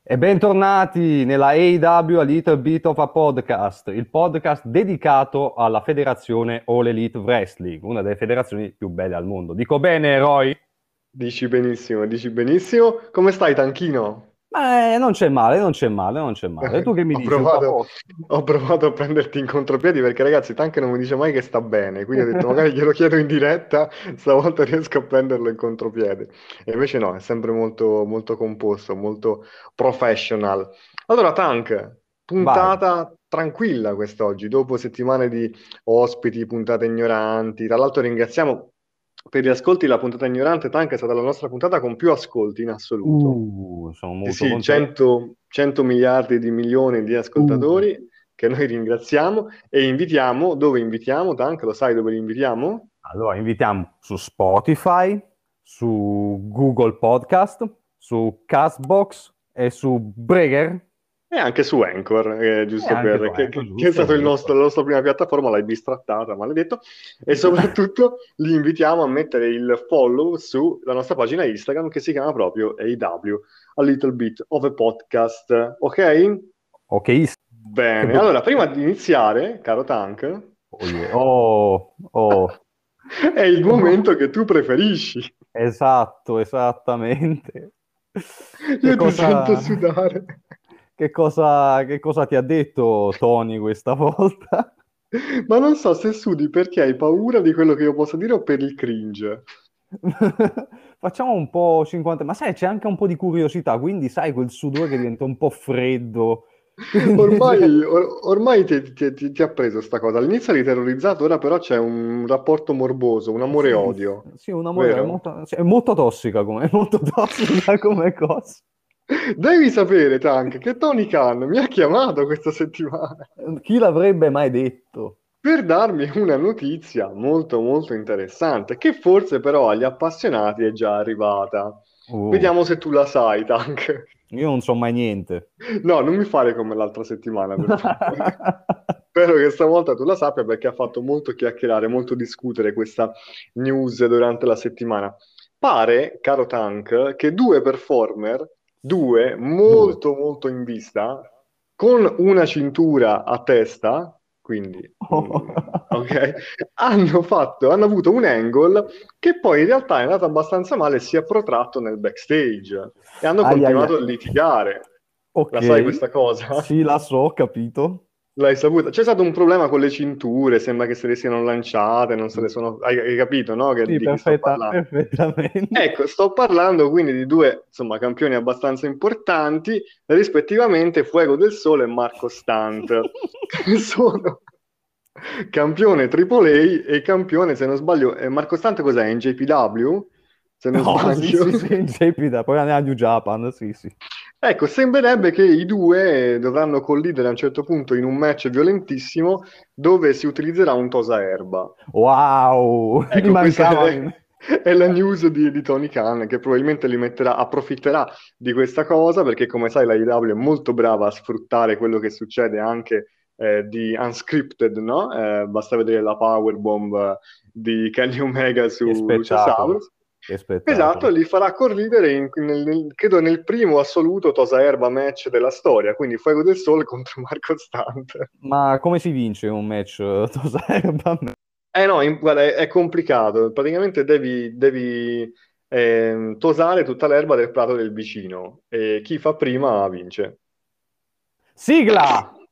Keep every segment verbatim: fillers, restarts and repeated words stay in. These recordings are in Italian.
E bentornati nella A E W A Little Bit of a Podcast, il podcast dedicato alla federazione All Elite Wrestling, una delle federazioni più belle al mondo. Dico bene, Roy? Dici benissimo, dici benissimo. Come stai, Tanchino? Eh, non c'è male, non c'è male, non c'è male. Tu che mi Ho dici? Tutto a provato, posto? ho provato a prenderti in contropiedi perché, ragazzi, Tank non mi dice mai che sta bene, quindi ho detto magari glielo chiedo in diretta, stavolta riesco a prenderlo in contropiede. E invece no, è sempre molto, molto composto, molto professional. Allora, Tank, Vai. puntata tranquilla quest'oggi, dopo settimane di ospiti, puntate ignoranti. Tra l'altro ringraziamo per gli ascolti la puntata ignorante, Tank è stata la nostra puntata con più ascolti in assoluto. Uh, sono Sì, molto sì, contento. cento, cento miliardi di milioni di Uh. ascoltatori che noi ringraziamo e invitiamo, dove invitiamo, Tank, lo sai dove li invitiamo? Allora, invitiamo su Spotify, su Google Podcast, su Castbox e su Breaker E anche su Anchor, eh, e giusto anche su per, che, Anchor, che- che è giusto, stato il nostro, giusto. la nostra prima piattaforma, l'hai bistrattata, maledetto, e soprattutto li invitiamo a mettere il follow sulla nostra pagina Instagram che si chiama proprio A E W, A Little Bit of a Podcast, ok? Ok, che Bene, do- allora, prima di iniziare, caro Tank, Oh, yeah. Oh, oh. è il Oh. momento che tu preferisci. Esatto, esattamente. Che Io ti sento cosa, sudare. che cosa, che cosa ti ha detto Tony questa volta? Ma non so se sudi perché hai paura di quello che io posso dire o per il cringe. Facciamo un po' cinquanta, ma sai, c'è anche un po' di curiosità, quindi sai quel sudore che diventa un po' freddo. Quindi, cioè, Ormai, or- ormai ti, ti- ti- ti ha preso sta cosa. All'inizio eri terrorizzato, ora però c'è un rapporto morboso, un sì, amore-odio, sì, un amore è vero? molto, sì, è molto tossica come, è molto tossica come cosa. Devi sapere, Tank, che Tony Khan mi ha chiamato questa settimana Chi l'avrebbe mai detto? per darmi una notizia molto molto interessante, che forse però agli appassionati è già arrivata. Uh, Vediamo se tu la sai, Tank. io non so mai niente. No, non mi fare come l'altra settimana, per favore. Spero che stavolta tu la sappia perché ha fatto molto chiacchierare, molto discutere questa news durante la settimana. Pare, caro Tank, che due performer, due Due. molto molto in vista, con una cintura a testa, quindi, mm, ok, hanno fatto, hanno avuto un angle che poi in realtà è andato abbastanza male e si è protratto nel backstage e hanno Ai, ai, continuato a ai. litigare. La sai Ok, questa cosa? sì, la so, ho capito. L'hai saputa? C'è stato un problema con le cinture, sembra che se le siano lanciate, non se le sono... Hai, hai capito, no? Che- Sì, di chi sto perfetta, parlando? perfettamente. Ecco, sto parlando quindi di due, insomma, campioni abbastanza importanti, rispettivamente Fuego del Sole e Marco Stunt, che sono campione Triple A e campione, se non sbaglio, eh, Marco Stunt cos'è? In J P W? Se non No, sì, sbaglio. sì, sì, in J P, poi andiamo a New Japan, sì, sì. Ecco, sembrerebbe che i due dovranno collidere a un certo punto in un match violentissimo dove si utilizzerà un tosaerba. Wow, mi Ecco, questa mancava. è, mi- è la news di, di Tony Khan che probabilmente li metterà, approfitterà di questa cosa perché, come sai, la I W è molto brava a sfruttare quello che succede anche eh, di unscripted, no? Eh, basta vedere la powerbomb di Kenny Omega Che su spettacolo, Luciasaurus. che Esatto, spettacolo. li farà corridere in- nel, nel- credo nel primo assoluto Tosa Erba match della storia, quindi Fuego del Sole contro Marco Stunt. Ma come si vince un match eh, Toserba? Eh no, in- guarda, è, è complicato. Praticamente devi, devi ehm, tosare tutta l'erba del prato del vicino e chi fa prima vince. Sigla!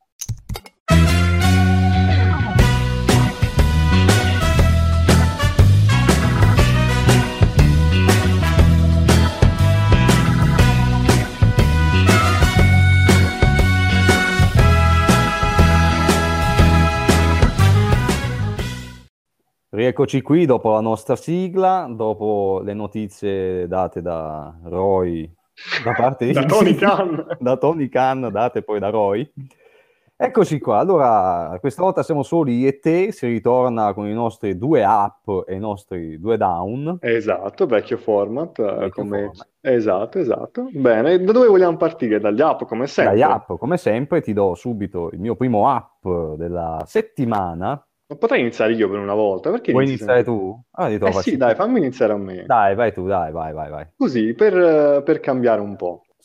Rieccoci qui dopo la nostra sigla, dopo le notizie date da Roy, da parte Da di Tony Khan. da Tony Khan, date poi da Roy. Eccoci qua, allora questa volta siamo soli io e te, si ritorna con i nostri due up e i nostri due down, Esatto, vecchio format, eh, vecchio come... format. Esatto, esatto. Bene, da dove vogliamo partire? Dagli up, come Dagli sempre. up, come sempre, ti do subito il mio primo up della settimana. Ma potrei iniziare io per una volta, perché Vuoi inizi iniziare sempre tu? tu? Ah, io te lo Eh sì, faccio dai, tu. fammi iniziare a me. Dai, vai tu, dai, vai, vai, vai. Così, per, eh, per cambiare un po'. Sì.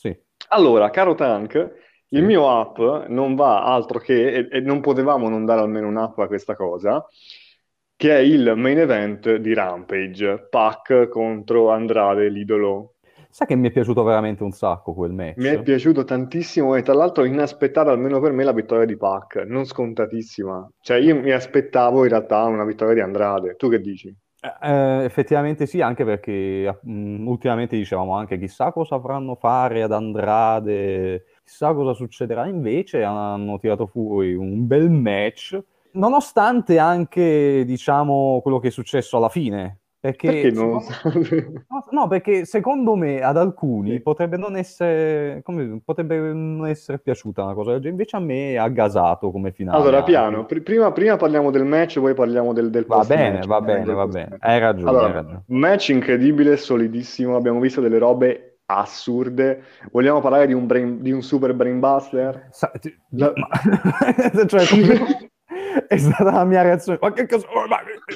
Allora, caro Tank, il Sì. mio app non va altro che, e, e non potevamo non dare almeno un'app a questa cosa, che è il main event di Rampage, Pac contro Andrade, l'idolo. Sai che mi è piaciuto veramente un sacco quel Mi match? è piaciuto tantissimo e tra l'altro inaspettata almeno per me la vittoria di Pac, non scontatissima. Cioè io mi aspettavo in realtà una vittoria di Andrade. Tu che dici? Eh, eh, effettivamente sì, anche perché mm, ultimamente dicevamo anche chissà cosa avranno fare ad Andrade, chissà cosa succederà. Invece hanno tirato fuori un bel match, nonostante anche, diciamo, quello che è successo alla fine. Perché Perché non lo secondo, sai? no, no, perché secondo me ad alcuni Sì. potrebbe non essere, come- potrebbe non essere piaciuta una cosa del genere, invece a me ha gasato come finale Allora, anche. piano, Pr- prima, prima parliamo del match, poi parliamo del, del Va bene, post-match. va Come vengo bene, al va bene. post-match. Hai ragione, hai Allora, ragione. match incredibile, solidissimo, abbiamo visto delle robe assurde. Vogliamo parlare di un, brain- di un super brainbuster? Sa- ti- La- ma- cioè, come- è stata la mia reazione. Ma che cosa? oh, ma-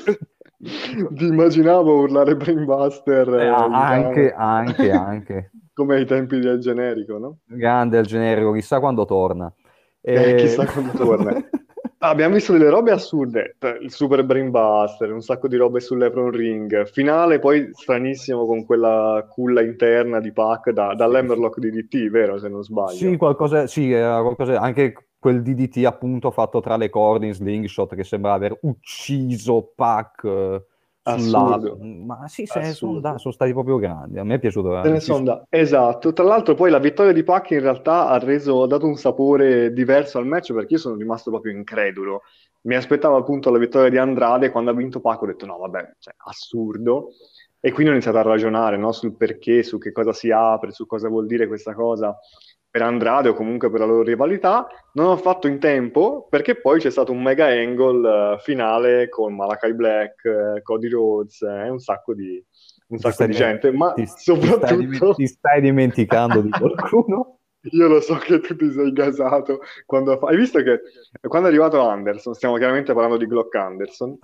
Ti immaginavo urlare brainbuster, Eh, eh, a- diciamo, anche, anche, anche. come ai tempi del generico, no? Grande il generico, chissà quando torna. Eh, Eh, chissà quando torna. Ah, abbiamo visto delle robe assurde, t- il Super Brainbuster, un sacco di robe sull'Epron Ring, finale poi stranissimo con quella culla interna di Pac da, sì, sì. dall'Hammerlock di D T, vero se non Sì, sbaglio? qualcosa, sì, era qualcosa, anche quel D D T appunto fatto tra le corde in slingshot che sembra aver ucciso Pac eh, sull'ala. Assurdo, Ma sì, se- sono, da- assurdo. sono stati proprio grandi. A me è piaciuto Se ne veramente. Sì, sono sì. da- Esatto, tra l'altro poi la vittoria di Pac in realtà ha reso, ha dato un sapore diverso al match perché io sono rimasto proprio incredulo. Mi aspettavo appunto la vittoria di Andrade, quando ha vinto Pac ho detto no vabbè, cioè, assurdo. E quindi ho iniziato a ragionare, no, sul perché, su che cosa si apre, su cosa vuol dire questa cosa per Andrade o comunque per la loro rivalità. Non ho fatto in tempo perché poi c'è stato un mega angle eh, finale con Malachi Black, eh, Cody Rhodes eh, e un sacco di, un Ti sacco stai, di dimen- gente, ma ti- ti stai dimen- soprattutto ti stai dimenticando di qualcuno? io lo so che tu ti sei gasato quando fa- hai visto che quando è arrivato Anderson, stiamo chiaramente parlando di Glock Anderson,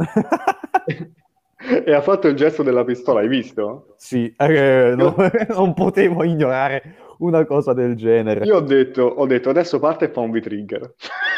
e ha fatto il gesto della pistola, hai visto? Sì, eh, no- Io, non potevo ignorare una cosa del io genere. ho detto, ho detto adesso parte e fa un V-trigger.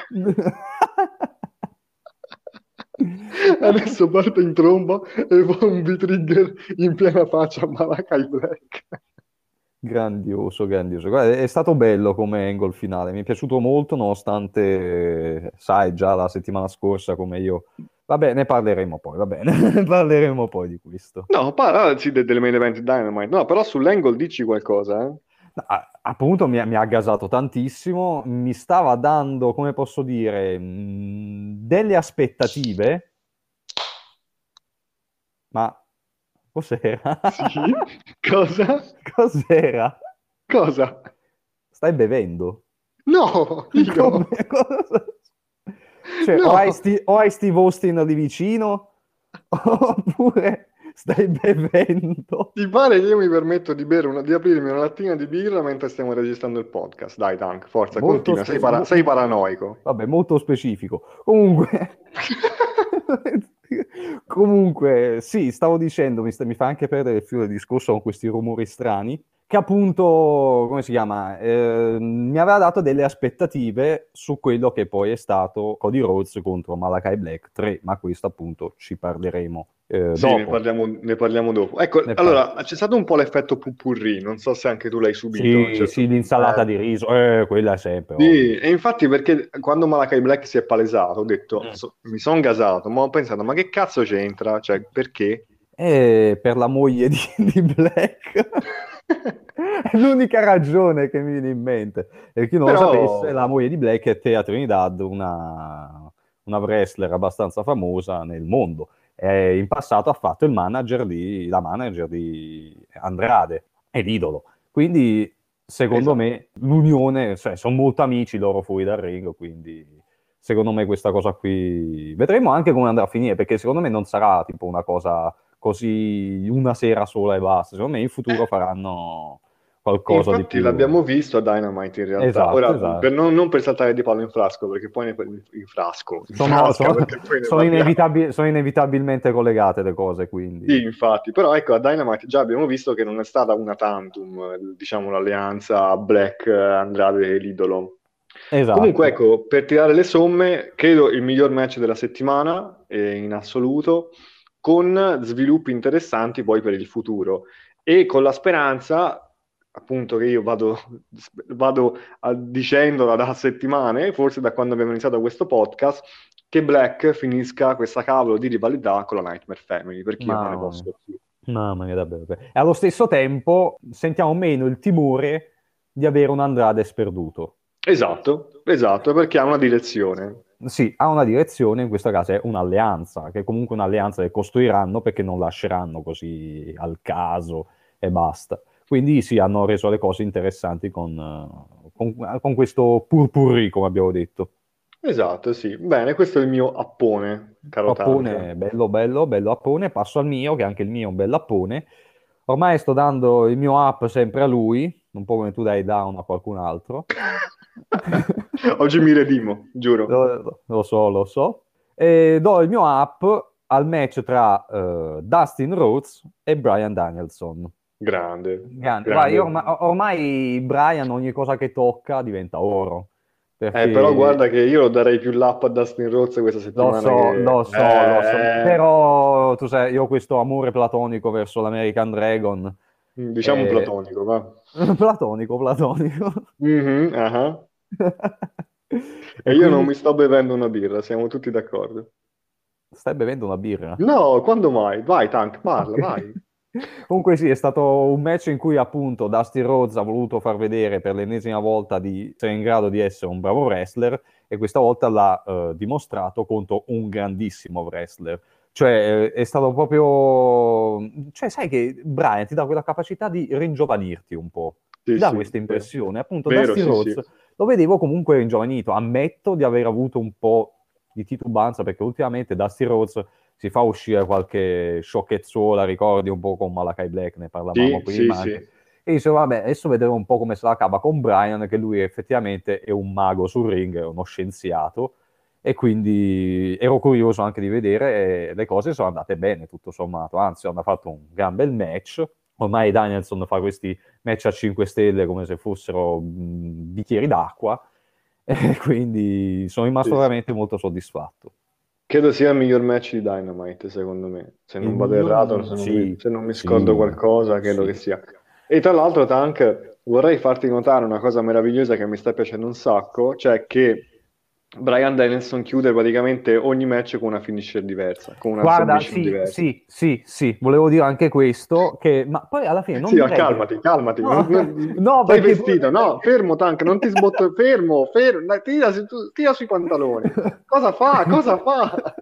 Adesso parte in tromba e fa un V-trigger in piena faccia a Malachi Black. Grandioso, grandioso. Guarda, è stato bello come angle finale, mi è piaciuto molto, nonostante, eh, sai, già la settimana scorsa come io... Vabbè, ne parleremo poi, va bene, ne parleremo poi di questo. No, parla sì, de- delle main event di Dynamite. No, però sull'angle dici qualcosa, eh? No, a- appunto mi ha, mi ha gasato tantissimo, mi stava dando, come posso dire, mh, delle aspettative, ma cos'era? Sì? Cosa? Cos'era? Cosa? Stai bevendo? No, Come? io? Cosa? Cioè, o hai, No! Sti- o hai Steve Austin lì vicino, oppure stai bevendo. Ti pare che io mi permetto di bere una, di aprirmi una lattina di birra mentre stiamo registrando il podcast? Dai, Tank, forza, Molto continua, sei, specifico. para- sei paranoico. Vabbè, molto specifico. Comunque, comunque, sì, stavo dicendo, mi, sta- mi fa anche perdere il filo del discorso con questi rumori strani, che appunto, come si chiama, eh, mi aveva dato delle aspettative su quello che poi è stato Cody Rhodes contro Malachi Black tre, ma questo appunto ci parleremo eh, Sì, ne dopo. parliamo, ne parliamo dopo. Ecco, Ne par- allora, c'è stato un po' l'effetto pupurri, non so se anche tu l'hai subito a un Sì, certo sì, punto. l'insalata Eh, di riso, eh, quella è sempre, Sì, ovvio. e infatti perché quando Malachi Black si è palesato, ho detto, Mm. so- mi sono gasato, ma ho pensato, ma che cazzo c'entra? Cioè, perché? E per la moglie di, di Black. È l'unica ragione che mi viene in mente. E chi non lo Però, sapesse, la moglie di Black è Thea Trinidad, una, una wrestler abbastanza famosa nel mondo. E in passato ha fatto il manager di, la manager di Andrade, è l'idolo. Quindi, secondo esatto. me, l'unione, cioè, sono molto amici loro fuori dal ring, quindi secondo me questa cosa qui... Vedremo anche come andrà a finire, perché secondo me non sarà tipo una cosa così una sera sola e basta. Secondo me in futuro faranno qualcosa di Infatti più. l'abbiamo visto a Dynamite in realtà. Esatto, Ora, esatto. per non, non per saltare di palo in frasco, perché poi ne, in frasco, in Sono, frasca, sono- perché poi ne sono parliamo. inevitabil- sono inevitabilmente collegate le cose, Sì, quindi. infatti, però ecco, a Dynamite già abbiamo visto che non è stata una tantum, eh, diciamo, l'alleanza Black, eh, Andrade e l'idolo. Comunque, Esatto. ecco, per tirare le somme, credo il miglior match della settimana, eh, in assoluto, con sviluppi interessanti poi per il futuro e con la speranza, appunto, che io vado, vado a- dicendola da settimane, forse da quando abbiamo iniziato questo podcast, che Black finisca questa cavolo di rivalità con la Nightmare Family, perché io non ne Mamma mia. posso più. Mamma mia, davvero. E allo stesso tempo sentiamo meno il timore di avere un Andrade sperduto. Esatto, esatto, perché ha una direzione. Sì, ha una direzione, in questo caso è un'alleanza, che è comunque un'alleanza che costruiranno perché non lasceranno così al caso e basta. Quindi sì, hanno reso le cose interessanti con, eh, con, con questo purpurri, come abbiamo detto. Esatto, sì. Bene, questo è il mio appone, caro Tank. Appone, bello, bello, bello appone. Passo al mio, che anche il mio è un bel appone. Ormai sto dando il mio up sempre a lui, un po' come tu dai down a qualcun altro. Oggi mi redimo, giuro. Lo, lo so, lo so. E do il mio up al match tra eh, Dustin Rhodes e Bryan Danielson. Grande, Grande. Guarda, io grande. orma- ormai Bryan ogni cosa che tocca diventa oro. Eh, però Perché guarda che io lo darei più l'app a Dustin Rhodes questa lo settimana so, che... lo so, lo so. Eh, Però tu sai, io ho questo amore platonico verso l'American Dragon. diciamo Eh, platonico, va. platonico, platonico. Mhm, ah. E E io non quindi mi sto bevendo una birra, siamo tutti d'accordo. stai bevendo una birra? No, quando mai? Vai, Tank, parla, Ok. vai. Comunque sì, è stato un match in cui appunto Dusty Rhodes ha voluto far vedere per l'ennesima volta di essere in grado di essere un bravo wrestler e questa volta l'ha eh, dimostrato contro un grandissimo wrestler. Cioè eh, è stato proprio... Cioè sai che Brian ti dà quella capacità di ringiovanirti un po'. Sì, Ti dà sì, questa vero, impressione. Appunto vero, Dusty sì, sì. Rhodes lo vedevo comunque ringiovanito. Ammetto di aver avuto un po' di titubanza perché ultimamente Dusty Rhodes si fa uscire qualche sciocchezzuola, ricordi un po' con Malakai Black, ne parlavamo Sì, sì, prima sì. anche. E dicevo, vabbè, adesso vedremo un po' come se la cava con Brian, che lui effettivamente è un mago sul ring, è uno scienziato, e quindi ero curioso anche di vedere, e le cose sono andate bene, tutto sommato, anzi, hanno fatto un gran bel match. Ormai Danielson fa questi match a cinque stelle come se fossero mh, bicchieri d'acqua, e quindi sono rimasto Sì, sì. veramente molto soddisfatto. Credo sia il miglior match di Dynamite, secondo me. Se Il non vado miglior... errato, se non mi, Sì, se non mi scordo sì, qualcosa, credo che sì. sia. E tra l'altro, Tank, vorrei farti notare una cosa meravigliosa che mi sta piacendo un sacco, cioè che Bryan Danielson chiude praticamente ogni match con una finisher diversa, con una Guarda, submission sì, diversa. sì, sì, sì, volevo dire anche questo, che... ma poi alla fine non Sì, ma direi che... calmati, calmati. No, Non- non- no, Stai perché... poi- vestito, no? Fermo, Tank, non ti sbotto. Fermo, fermo. Dai, tira, su- tira sui pantaloni. Cosa fa? Cosa fa?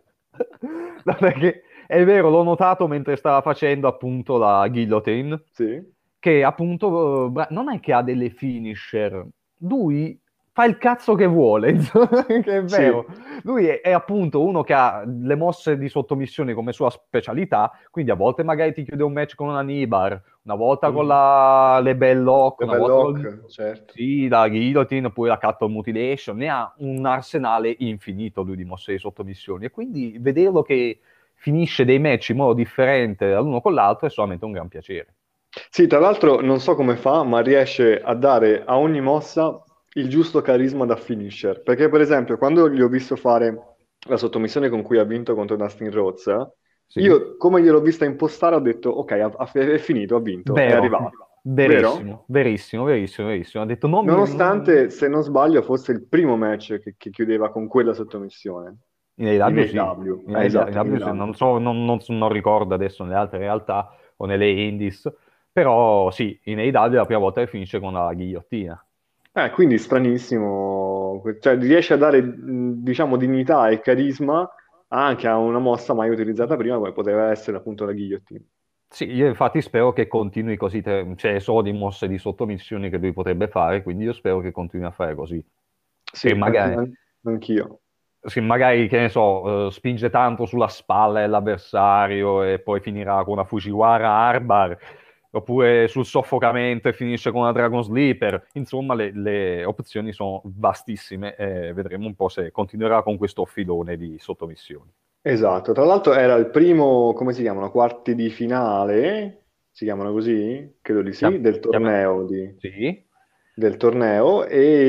No, perché è vero, l'ho notato mentre stava facendo appunto la guillotine, Sì. che appunto eh, Bra- non è che ha delle finisher, lui fa il cazzo che vuole, insomma, che è vero. Sì, Lui è, è appunto uno che ha le mosse di sottomissione come sua specialità, quindi a volte magari ti chiude un match con una Nibar, una volta con mhm. la le bell lock, Le una belle volta con lock, certo. sì, la guillotine, poi la cattle mutilation, ne ha un arsenale infinito lui di mosse di sottomissione e quindi vederlo che finisce dei match in modo differente l'uno con l'altro è solamente un gran piacere. Sì, tra l'altro non so come fa, ma riesce a dare a ogni mossa il giusto carisma da finisher. Perché, per esempio, quando gli ho visto fare la sottomissione con cui ha vinto contro Dustin Rhodes, Sì, io, come gliel'ho vista impostare, ho detto, ok, ha- ha- è finito, ha vinto, è vero, arrivato. Vero? verissimo, verissimo, verissimo, verissimo. Ha detto non mi... non- Nonostante, se non sbaglio, fosse il primo match che, che chiudeva con quella sottomissione. In In A E W sì, A E W, in eh, A E W, in esatto, in A E W sì. A E W. Non so, non, non- non ricordo adesso nelle altre realtà o nelle indies, però sì, in A E W è la prima volta che finisce con la ghigliottina. Eh, quindi stranissimo, cioè riesce a dare, mh, diciamo, dignità e carisma anche a una mossa mai utilizzata prima, come poteva essere appunto la ghigliottina. Sì, io infatti spero che continui così, te- cioè solo di mosse di sottomissioni che lui potrebbe fare, quindi io spero che continui a fare così. Che Sì, anche- magari, an- anch'io. sì, magari, che ne so, eh, spinge tanto sulla spalla dell'avversario e poi finirà con una Fujiwara Armbar, oppure sul soffocamento e finisce con una Dragon Sleeper. Insomma, le, le opzioni sono vastissime e vedremo un po' se continuerà con questo filone di sottomissioni. Esatto, tra l'altro era il primo, come si chiamano, quarti di finale, si chiamano così? Credo di sì, Chiam- del chiama- torneo, di- Sì, del torneo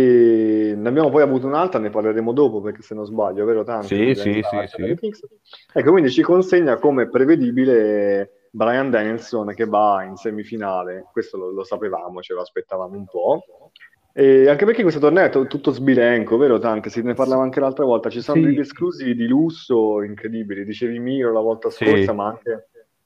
e ne abbiamo poi avuto un'altra, ne parleremo dopo perché se non sbaglio, vero Tank, di sì, sì, Lance sì, Archer e sì. Kings. Ecco, quindi ci consegna come prevedibile Brian Danielson che va in semifinale, questo lo, lo sapevamo, ce lo aspettavamo un po'. E anche perché questo torneo è to- tutto sbilenco, vero Tank? Si ne Sì, parlava anche l'altra volta, ci sono degli sì, esclusi di lusso incredibili, dicevi Miro la volta scorsa, sì. ma anche,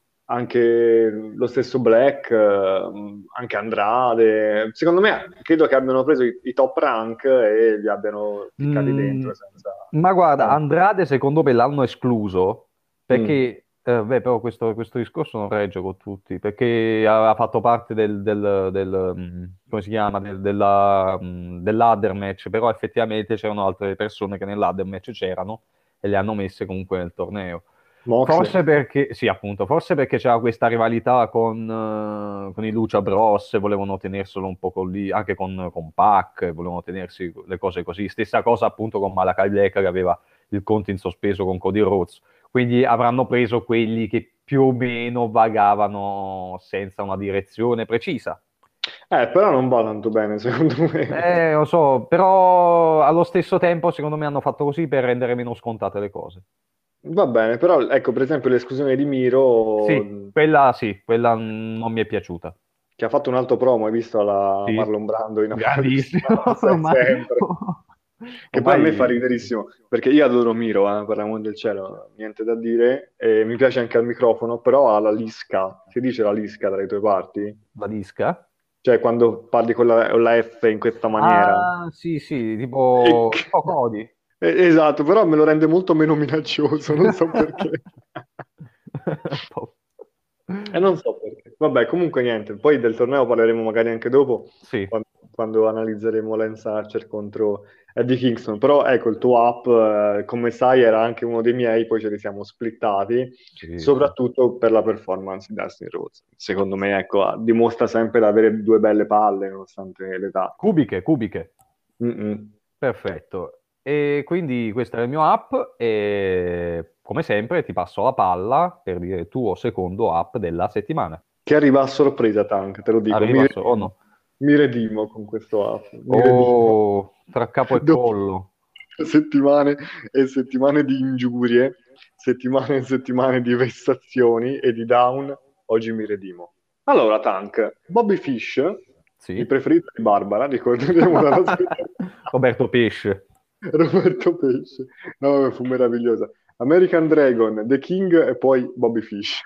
anche lo stesso Black, eh, anche Andrade. Secondo me, credo che abbiano preso i, i top rank e li abbiano ficcati Mm, dentro senza ma guarda, tanto. Andrade secondo me l'hanno escluso Mm. perché, eh, beh, però questo, questo discorso non regge con tutti, perché ha fatto parte del, del- del, mm, come si chiama, del, della, mm, dell'ladder match, però effettivamente c'erano altre persone che nell'ladder match c'erano e le hanno messe comunque nel torneo. Moxley. Forse perché, sì, appunto, forse perché c'era questa rivalità con, eh, con i Lucha Bros, e volevano tenerselo un po' con lì, anche con, con Pac, volevano tenersi le cose così. Stessa cosa appunto con Malakai Black che aveva il conto in sospeso con Cody Rhodes. Quindi avranno preso quelli che più o meno vagavano senza una direzione precisa. Eh, però non va tanto bene, secondo me. Eh, lo so, però allo stesso tempo secondo me hanno fatto così per rendere meno scontate le cose. Va bene, però ecco, per esempio l'esclusione di Sì, Miro, quella sì, quella non mi è piaciuta. che ha fatto un altro promo, hai visto alla Sì, Marlon Brando in grandissimo, Afghanistan, se- ormai, sempre. Che poi a me fa ormai riderissimo, perché io adoro Miro, eh, per l'amor del cielo, niente da dire, e mi piace anche al microfono, però ha la lisca, si dice la lisca dalle tue parti? la disca. Cioè quando parli con la, con la F in questa maniera. Ah, sì, sì, E- tipo, tipo Cody. eh, esatto, però me lo rende molto meno minaccioso, non so perché. E non so perché. Vabbè, comunque niente, poi del torneo parleremo magari anche dopo, Sì, quando, quando analizzeremo Lance Archer contro Eddie Kingston. Però ecco, il tuo up, eh, come sai, era anche uno dei miei, poi ce li siamo splittati, sì, sì. soprattutto per la performance di Dustin Rhodes. Secondo me, ecco, ha- dimostra sempre di avere due belle palle, nonostante l'età. Cubiche, cubiche. Mm-mm. Perfetto. E quindi questo è il mio app e come sempre ti passo la palla per dire il tuo secondo app della settimana. Che arriva a sorpresa, Tank, te lo dico. Mi Arriva solo, oh redimo, no. mi redimo con questo app, mi redimo. Oh, tra capo e Dopo collo. settimane e settimane di ingiurie, settimane e settimane di vessazioni e di down, oggi mi redimo. Allora, Tank, Bobby Fish, il Sì. preferito di Barbara, ricorderemo dalla scorsa. Roberto Pesce. Roberto Pesce. No, fu meravigliosa. American Dragon, The King e poi Bobby Fish.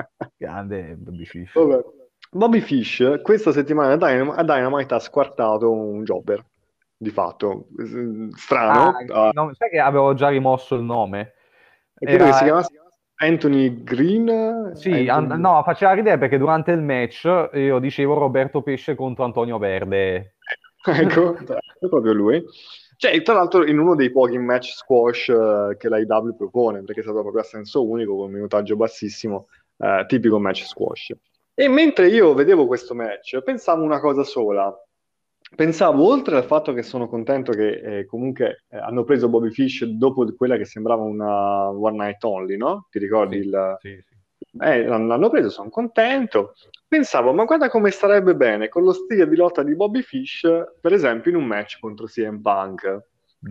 Grande Baby Fish. Vabbè. Bobby Fish questa settimana a Dynam- a Dynamite ha squartato un jobber, di fatto. S- Ah, Strano. Ah, no, sai che avevo già rimosso il nome? e credo che si Era, chiamasse Anthony Green. sì, an- Anthony... no, faceva ridere perché durante il match io dicevo Roberto Pesce contro Antonio Verde. Ecco, è proprio lui. Cioè, tra l'altro in uno dei pochi match squash eh, che l'A E W propone, perché è stato proprio a senso unico, con un minutaggio bassissimo, eh, tipico match squash. E mentre io vedevo questo match, pensavo una cosa sola. Pensavo, oltre al fatto che sono contento che eh, comunque eh, hanno preso Bobby Fish dopo quella che sembrava una One Night Only, no? Ti ricordi Sì, il... sì, sì. Eh, l'hanno l'hanno preso, sono contento. Pensavo, ma guarda come starebbe bene con lo stile di lotta di Bobby Fish, per esempio, in un match contro C M Punk.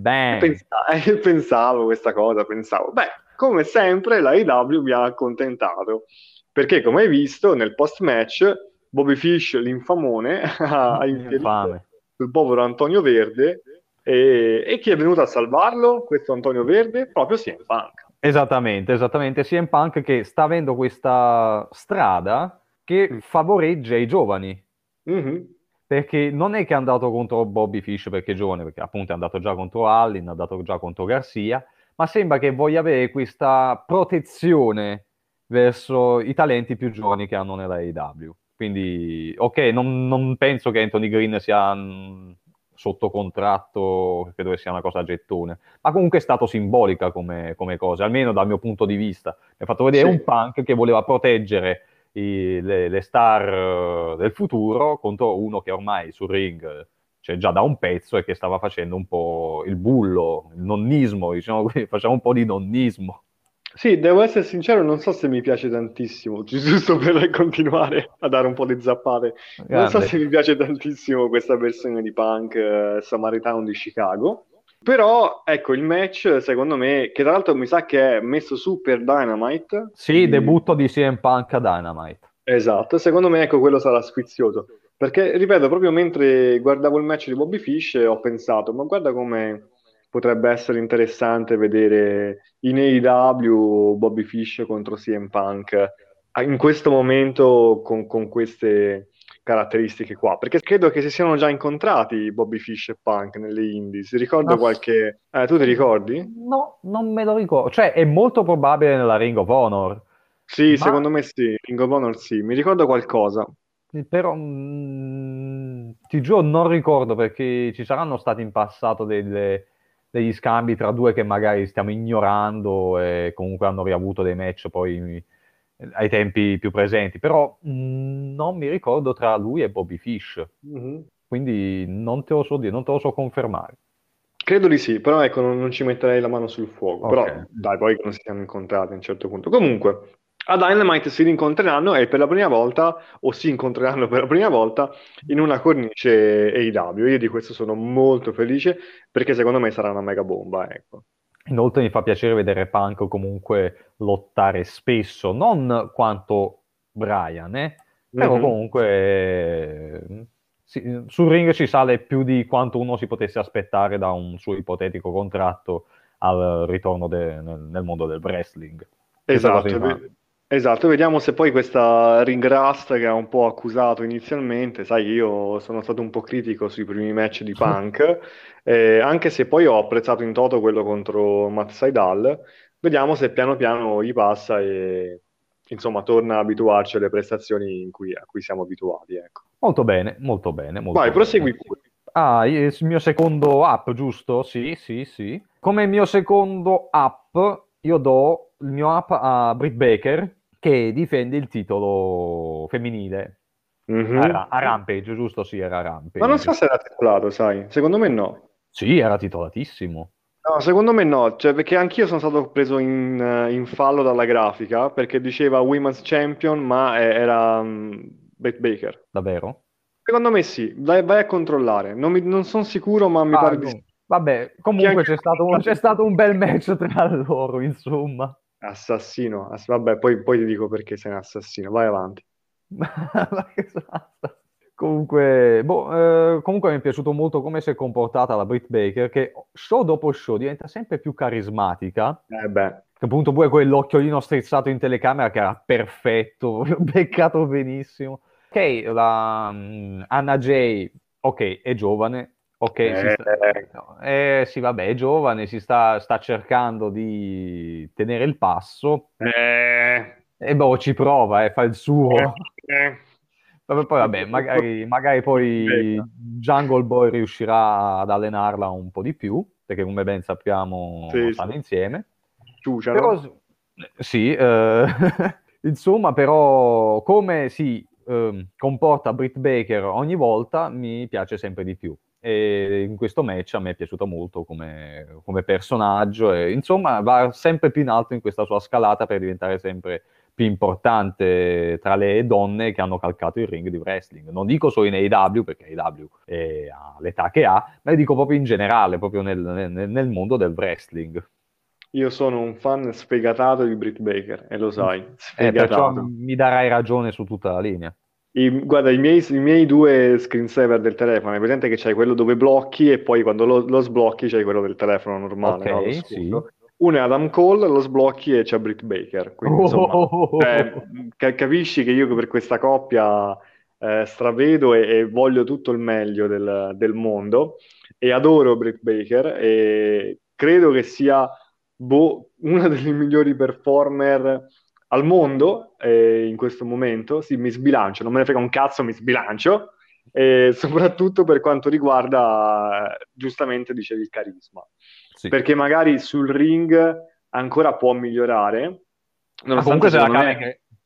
E Bang. pensa- e pensavo questa cosa, pensavo, beh, come sempre l'A E W mi ha accontentato, perché come hai visto nel post-match Bobby Fish, l'infamone, ha infierito Infame. sul povero Antonio Verde e, e chi è venuto a salvarlo? Questo Antonio Verde? Proprio C M Punk. Esattamente, esattamente. C M Punk che sta avendo questa strada che Mm. favoreggia i giovani. Mhm. Perché non è che è andato contro Bobby Fish perché è giovane, perché appunto è andato già contro Allin, è andato già contro Garcia, ma sembra che voglia avere questa protezione verso i talenti più giovani che hanno nella A E W. Quindi, ok, non, non penso che Anthony Green sia mh, sotto contratto, credo che sia una cosa a gettone, ma comunque è stato simbolica come, come cosa, almeno dal mio punto di vista. Mi ha fatto vedere Sì, un punk che voleva proteggere i- le, le star eh, del futuro contro uno che ormai sul ring c'è già da un pezzo e che stava facendo un po' il bullo, il nonnismo, diciamo così, facciamo un po' di nonnismo. Sì, devo essere sincero, non so se mi piace tantissimo, gi- giusto per continuare a dare un po' di zappate, non so Grande. se mi piace tantissimo questa versione di Punk eh, Samaritano di Chicago, però ecco il match secondo me, che tra l'altro mi sa che è messo su per Dynamite, Sì, di... debutto di C M Punk a Dynamite. esatto, secondo me ecco quello sarà sfizioso, perché ripeto, proprio mentre guardavo il match di Bobby Fish ho pensato, ma guarda come potrebbe essere interessante vedere in A E W Bobby Fish contro C M Punk eh, in questo momento con, con queste caratteristiche qua, perché credo che si siano già incontrati Bobby Fish e Punk nelle Indies. Ricordo Ass- qualche... Eh, tu ti ricordi? No, non me lo ricordo. Cioè, è molto probabile nella Ring of Honor, Sì, ma secondo me sì, Ring of Honor sì, mi ricordo qualcosa. però mm, ti giuro non ricordo perché ci saranno stati in passato delle- degli scambi tra due che magari stiamo ignorando e comunque hanno riavuto dei match poi eh, ai tempi più presenti, però mm, non mi ricordo tra lui e Bobby Fish, Mhm. quindi non te lo so dire, non te lo so confermare. Credo di sì, però ecco, non, non ci metterei la mano sul fuoco. Ok. Però dai, poi non si siamo incontrati a un certo punto. Comunque, a Dynamite si rincontreranno e per la prima volta, o si incontreranno per la prima volta, in una cornice A E W. Io di questo sono molto felice perché secondo me sarà una mega bomba, ecco. Inoltre mi fa piacere vedere Punk comunque lottare spesso, non quanto Brian, eh, però Mhm. comunque eh, sì, sul ring ci sale più di quanto uno si potesse aspettare da un suo ipotetico contratto al ritorno de- nel, nel mondo del wrestling. Questa cosa mi Esatto, fa... ve- esatto, vediamo se poi questa ring rust che ha un po' accusato inizialmente, sai, io sono stato un po' critico sui primi match di Punk, eh, anche se poi ho apprezzato in toto quello contro Matt Sydal, vediamo se piano piano gli passa e insomma torna a abituarci alle prestazioni in cui- a cui siamo abituati, ecco. Molto bene, molto bene, Vai, molto bene. prosegui pure. Ah, il mio secondo up, giusto? Sì, sì, sì. Come mio secondo up, io do il mio up a Britt Baker, che difende il titolo femminile. A, Mhm. Ra- a Rampage, giusto? Sì, era Ma non so Rampage. se era titolato, sai, secondo me no. Sì, era titolatissimo. No, secondo me no, cioè, perché anch'io sono stato preso in, eh, in fallo dalla grafica perché diceva Women's Champion, ma eh, era um, Britt Baker. Davvero? Secondo me sì, vai, vai a controllare. Non, mi- non sono sicuro, ma mi Ah, pare di sì. no. Vabbè, Che comunque anche c'è stato, c'è stato un bel match tra loro, insomma. assassino. ass- vabbè, poi, poi ti dico perché sei un assassino. Vai avanti. Ma che basta. Comunque, boh, eh, comunque mi è piaciuto molto come si è comportata la Britt Baker, che show dopo show diventa sempre più carismatica. Eh beh, Che appunto pure quell'occhiolino strizzato in telecamera che era perfetto, beccato benissimo. Ok, la mm, Anna Jay, ok, è giovane, ok, si eh, sta, no, eh, sì, vabbè, è giovane, si sta, sta cercando di tenere il passo, eh, e boh, ci prova, eh, fa il eh, suo. eh. Vabbè, poi vabbè, magari, magari poi Jungle Boy riuscirà ad allenarla un po' di più, perché come ben sappiamo Sì, sì. stanno insieme. Però Ciuciano. s- sì, eh, insomma, però come si ehm, comporta Britt Baker ogni volta mi piace sempre di più. E in questo match a me è piaciuto molto come, come personaggio e insomma va sempre più in alto in questa sua scalata per diventare sempre più importante tra le donne che hanno calcato il ring di wrestling. Non dico solo in A E W, perché A E W è- ha l'età che ha, ma dico proprio in generale, proprio nel, nel- nel mondo del wrestling. Io sono un fan sfegatato di Britt Baker, e lo sai, Eh, perciò sfegatato. mi darai ragione su tutta la linea. I- guarda, i miei, i miei due screensaver del telefono, è presente che c'hai quello dove blocchi e poi quando lo, lo sblocchi c'hai quello del telefono normale, no? Lo Ok, sì. scudo. Uno è Adam Cole, lo sblocchi e c'è Britt Baker. Quindi, insomma, eh, Oh, ca- capisci che io per questa coppia eh, stravedo e, e voglio tutto il meglio del, del mondo e adoro Britt Baker e credo che sia boh, una delle migliori performer al mondo eh, in questo momento. Sì, mi sbilancio, non me ne frega un cazzo, mi sbilancio, e soprattutto per quanto riguarda, eh, giustamente dicevi, il carisma. sì. Perché magari sul ring ancora può migliorare, Ma nonostante comunque se la secondo cava me... in,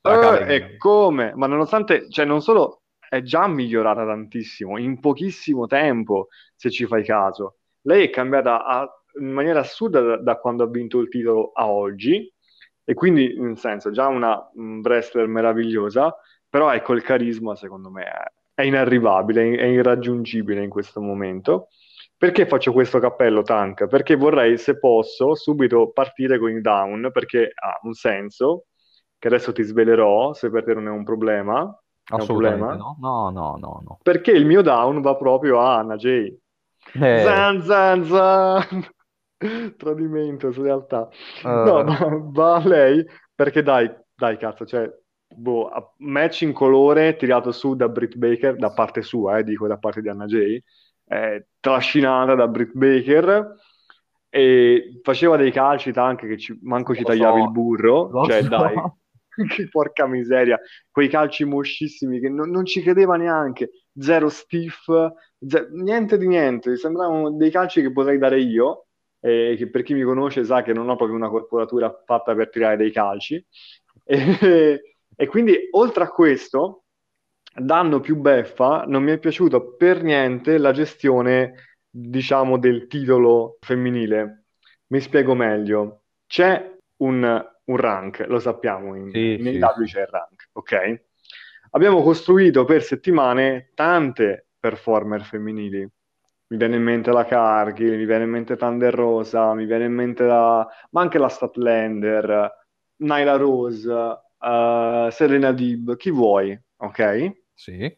la Eh, caviglia. e come? Ma nonostante, cioè non solo è già migliorata tantissimo, in pochissimo tempo, se ci fai caso. Lei è cambiata a- in maniera assurda da, da quando ha vinto il titolo a oggi, e quindi, nel senso, già una un wrestler meravigliosa, però ecco il carisma, secondo me, è, è inarrivabile, è irraggiungibile in questo momento. Perché faccio questo cappello, Tank? Perché vorrei, se posso, subito partire con i down, perché ha un senso, che adesso ti svelerò, se per te non è un problema. È un Assolutamente problema? no. No, no, no, no. Perché il mio down va proprio a Anna Jay. Eh, Zan zan zan. Tradimento, su realtà. No, eh, va, va a lei perché dai, dai cazzo, cioè, boh, a- match in colore tirato su da Britt Baker, da parte sua, eh, dico da parte di Anna Jay, eh, trascinata da Britt Baker e faceva dei calci anche che ci- manco ci lo tagliavi il so, burro, lo cioè dai, so. che porca miseria, quei calci moscissimi che non, non ci credeva neanche, zero stiff, ze- niente di niente, sembravano dei calci che potrei dare io, e che per chi mi conosce sa che non ho proprio una corporatura fatta per tirare dei calci. E, e quindi, oltre a questo, danno più beffa, non mi è piaciuto per niente la gestione, diciamo, del titolo femminile. Mi spiego meglio. C'è un, un rank, lo sappiamo, in, Sì, in sì, A E W sì. c'è il rank, ok? Abbiamo costruito per settimane tante performer femminili. Mi viene in mente la Cargill, mi viene in mente Thunder Rosa, mi viene in mente la... ma anche la Statlander, Nyla Rose, eh, Serena Deeb, chi vuoi, ok? Sì,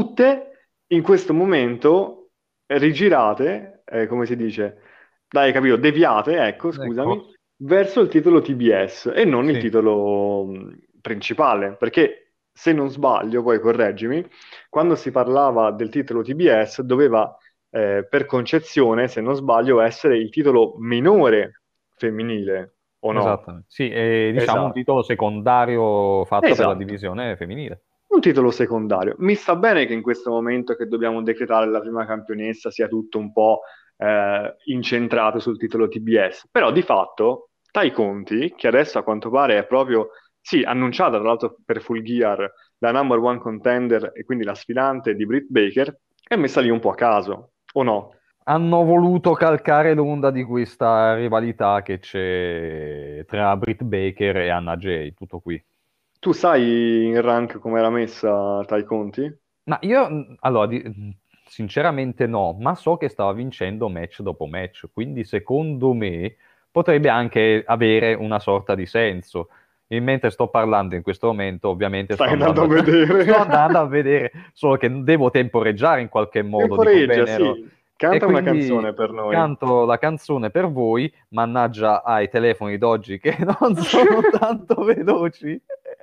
Tutte in questo momento rigirate, eh, come si dice, dai, capito, deviate, ecco, scusami, ecco, verso il titolo T B S e non il sì. titolo mh, principale, perché se non sbaglio, poi correggimi, quando si parlava del titolo T B S doveva, eh, per concezione, se non sbaglio, essere il titolo minore femminile, o no? Esattamente. Sì, è diciamo un Esatto, titolo secondario fatto per la esatto. divisione femminile. Un titolo secondario. Mi sta bene che in questo momento che dobbiamo decretare la prima campionessa sia tutto un po' eh, incentrato sul titolo T B S, però di fatto Tai Conti, che adesso a quanto pare è proprio, sì, annunciata tra l'altro per Full Gear la number one contender e quindi la sfidante di Britt Baker, è messa lì un po' a caso, o no? Hanno voluto calcare l'onda di questa rivalità che c'è tra Britt Baker e Anna Jay, tutto qui. Tu sai in rank come era messa Tai Conti? Ma io, mh, allora, di- mh, sinceramente no, ma so che stava vincendo match dopo match, quindi secondo me potrebbe anche avere una sorta di senso. E mentre sto parlando in questo momento, ovviamente sto Stai andando andando a a, sto vedere. andando a vedere, solo che devo temporeggiare in qualche modo, dico Temporeggia, bene, ero- sì. e Canta una quindi canzone per noi. canto la canzone per voi, mannaggia ai telefoni d'oggi che non sono tanto veloci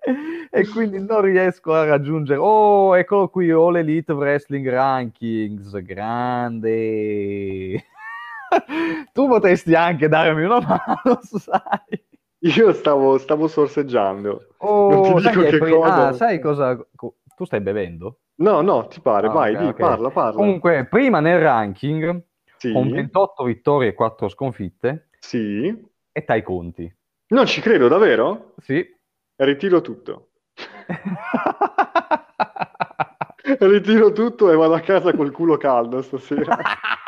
e quindi non riesco a raggiungere. Oh, eccolo qui, All Elite Wrestling Rankings, grande. Tu potresti anche darmi una mano, sai? Io stavo, stavo sorseggiando. Non ti Oh, sai chi dico è che pri- cosa. Ah, sai cosa? co- Tu stai bevendo? No, no, ti pare, Ah, ok, vai, di, ok. parla, parla. Comunque, prima nel ranking, con Sì, ventotto vittorie e quattro sconfitte, sì. e Tai Conti. Non ci credo, davvero? Sì. Ritiro tutto. Ritiro tutto e vado a casa col culo caldo stasera.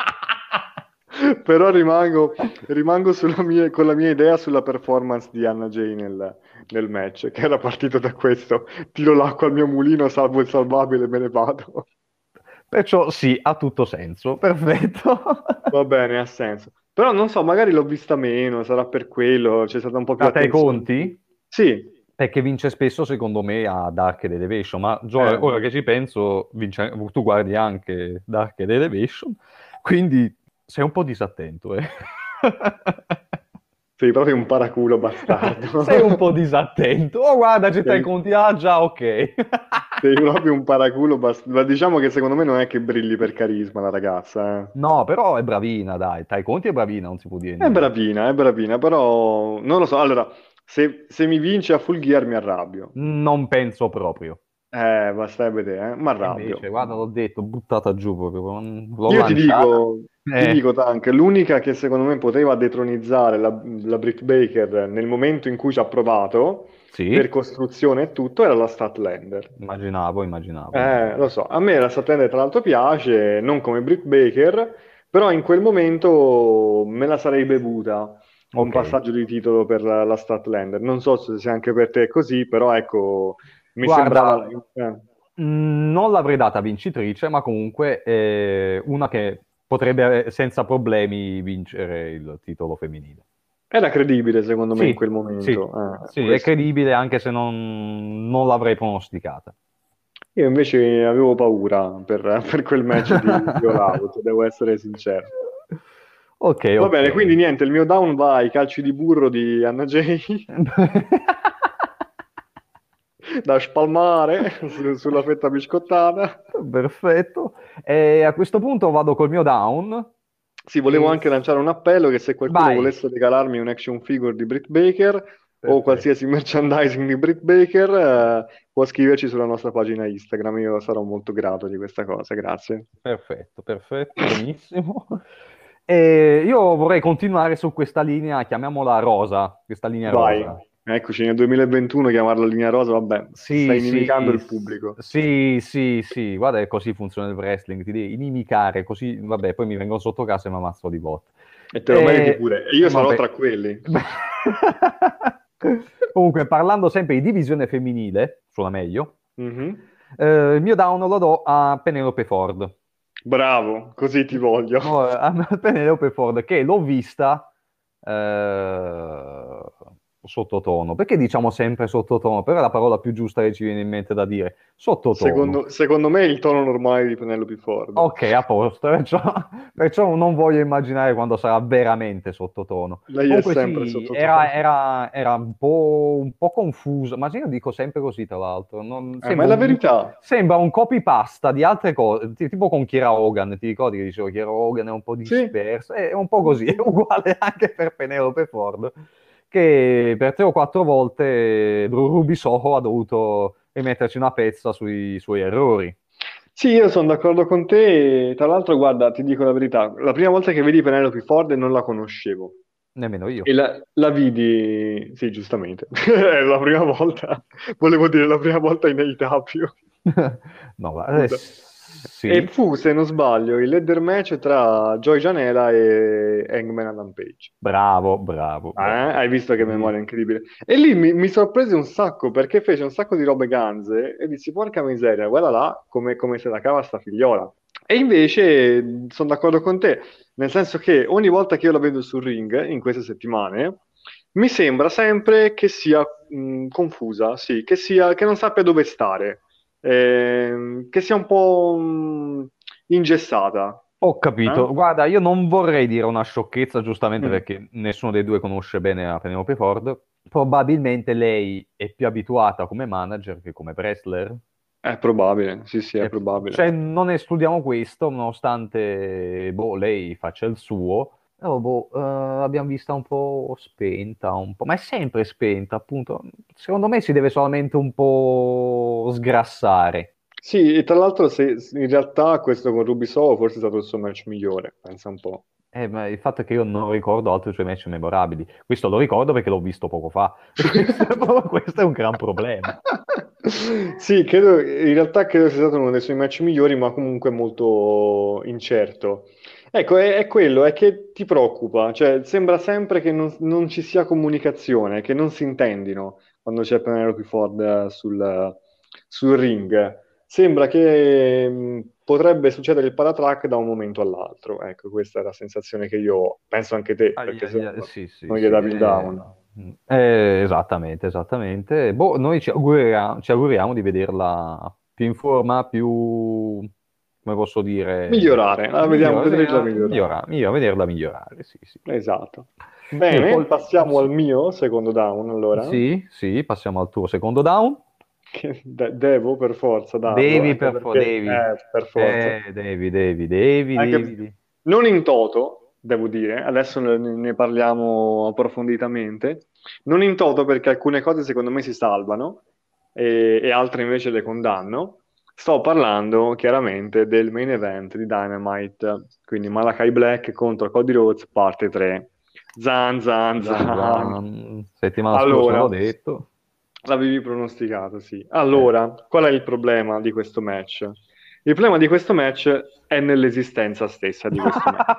Però rimango, rimango sulla mia- con la mia idea sulla performance di Anna Jay nel, nel match, che era partito da questo. Tiro l'acqua al mio mulino, salvo il salvabile e me ne vado. Perciò sì, ha tutto senso. Perfetto. Va bene, ha senso. Però non so, magari l'ho vista meno, sarà per quello, c'è stata un po' più Da Tai attenzione. Conti? Sì, Perché vince spesso, secondo me, a Dark ed Elevation. Ma già, eh, ora che ci penso, vince- tu guardi anche Dark ed Elevation, quindi sei un po' disattento, eh. sei proprio un paraculo bastardo. Sei un po' disattento. Oh, guarda, c'è Tai Sei, Conti. Ah, già, ok. sei proprio un paraculo bastardo. Ma diciamo che secondo me non è che brilli per carisma la ragazza, eh. No, però è bravina, dai. Tai Conti è bravina, non si può dire È niente. bravina, è bravina, però non lo so. Allora, se, se mi vince a Full Gear mi arrabbio. Non penso proprio. Eh, basta a vedere, eh. Mi E invece, arrabbio. guarda, l'ho detto, buttata giù proprio. L'ho Io ti dico, lanciata. ti Eh, dico Tank, l'unica che secondo me poteva detronizzare la, la Britt Baker nel momento in cui ci ha provato, per sì, costruzione e tutto, era la Statlander. immaginavo, immaginavo, Eh, lo immaginavo. so, a me la Statlander tra l'altro piace, non come Britt Baker, però in quel momento me la sarei bevuta un Ok, passaggio di titolo per la, la Statlander. Non so se se anche per te è così, però ecco, mi sembrava... guarda, eh. mh, non l'avrei data vincitrice, ma comunque è una che potrebbe eh, senza problemi vincere il titolo femminile. Era credibile secondo me in Sì, quel sì, momento. eh, sì, è questo. credibile anche se non, non l'avrei pronosticata. Io invece avevo paura per, per quel match di, di All Out, devo essere sincero. Ok, Va ok. bene, quindi niente, il mio down va ai calci di burro di Anna Jay da spalmare su- sulla fetta biscottata. Perfetto. E a questo punto vado col mio down. Sì, volevo E... anche lanciare un appello che se qualcuno Vai. volesse regalarmi un action figure di Britt Baker o Perfetto, qualsiasi merchandising di Britt Baker, eh, può scriverci sulla nostra pagina Instagram. Io sarò molto grato di questa cosa, grazie. perfetto, perfetto, benissimo. E io vorrei continuare su questa linea, chiamiamola rosa, questa linea Vai, rosa. eccoci nel duemilaventuno chiamarla linea rosa, vabbè, Sì, stai inimicando sì, il s- pubblico. sì, sì, sì, guarda che così funziona il wrestling, ti devi inimicare, così, vabbè, poi mi vengono sotto casa e mi ammazzo di botte. E te lo meriti E... pure. E io sarò Vabbè. tra quelli. Comunque, parlando sempre di divisione femminile, suona meglio, Mhm. eh, il mio down lo do a Penelope Ford. Bravo, così ti voglio. No, a Penelope Ford, che l'ho vista eh, sottotono. Perché diciamo sempre sottotono? Però è la parola più giusta che ci viene in mente da dire. Sottotono. Secondo, secondo me è il tono normale di Penelope Ford. Ok, a posto, perciò, perciò non voglio immaginare quando sarà veramente sottotono. Lei è Comunque sempre sì, era, sottotono. era- era un po', un po' confuso, ma sì, io dico sempre così, tra l'altro. Non- Eh, ma sembra è la un, verità. sembra un copy-pasta di altre cose, ti- tipo con Kira Hogan, ti ricordi che dicevo Kira Hogan è un po' Sì, disperso? È un po' sì, così, è sì. uguale anche per Penelope Ford, che per tre o quattro volte Ruby Soho ha dovuto rimetterci una pezza sui suoi errori. Sì, io sono d'accordo con te. E, tra l'altro, guarda, ti dico la verità, la prima volta che vedi Penelope Ford non la conoscevo. Nemmeno E io. la, la vidi, sì, giustamente, è la prima volta, volevo dire la prima volta in A E W. No, ma- eh, Scusa. E sì, fu, se non sbaglio, il ladder match tra Joy Janela e Hangman Adam Page. bravo, bravo, Eh, bravo. hai visto che Sì. memoria incredibile. E lì mi, mi sorprese un sacco perché fece un sacco di robe ganze e dissi, porca miseria, guarda là come, come se la cava sta figliola. E invece sono d'accordo con te, nel senso che ogni volta che io la vedo sul ring in queste settimane, mi sembra sempre che sia mh, confusa, sì, che sia, che non sappia dove stare, ehm, che sia un po' mh, ingessata. Ho Eh? capito. Guarda, io non vorrei dire una sciocchezza, giustamente Mm. perché nessuno dei due conosce bene la Penelope Ford. Probabilmente lei è più abituata come manager che come wrestler. È probabile, sì, sì, è E- probabile. cioè, non escludiamo questo, nonostante boh, lei faccia il suo. Però, boh, eh, l'abbiamo vista un po' spenta, un po', ma è sempre spenta, appunto. Secondo me si deve solamente un po' sgrassare. Sì, e tra l'altro se, se in realtà questo con Ruby Soho forse è stato il suo match migliore, pensa un po'. Eh, ma il fatto è che io non ricordo altri suoi match memorabili. Questo lo ricordo perché l'ho visto poco fa. Questo è, proprio- questo è un gran problema. Sì, credo, in realtà credo sia stato uno dei suoi match migliori, ma comunque molto incerto. Ecco, è, è quello, è che ti preoccupa, cioè sembra sempre che non, non ci sia comunicazione, che non si intendino quando c'è Penelope Ford eh, sul, sul ring. Sembra che mh, potrebbe succedere il paratrack da un momento all'altro. Ecco, questa è la sensazione che io ho. Penso anche te, Ai, perché se ai, ai, no sì, sì, non gli sì. davi il eh, down. eh, esattamente, esattamente. Boh, noi ci auguriamo, ci auguriamo di vederla più in forma, più, come posso dire, Migliorare, la vediamo, migliore, vedrei già vederla migliorare. migliorare, migliore, vederla migliorare, sì, sì. Esatto. E Bene, poi, passiamo al sì, mio secondo down, allora, sì, sì, passiamo al tuo secondo down. che de- devo per forza darlo, Devi anche per, fo- perché, devi, eh, per forza, eh, devi, devi, devi, devi, anche devi. non in toto, devo dire, adesso ne, ne parliamo approfonditamente, non in toto perché alcune cose secondo me si salvano e, e altre invece le condanno. Sto parlando chiaramente del main event di Dynamite, quindi Malakai Black contro Cody Rhodes, parte tre. Zan, zan, Zan, zan. zan. Settimana scorsa l'ho Allora, detto. l'avevi pronosticato, sì. Eh. Allora, qual è il problema di questo match? Il problema di questo match è nell'esistenza stessa di questo match.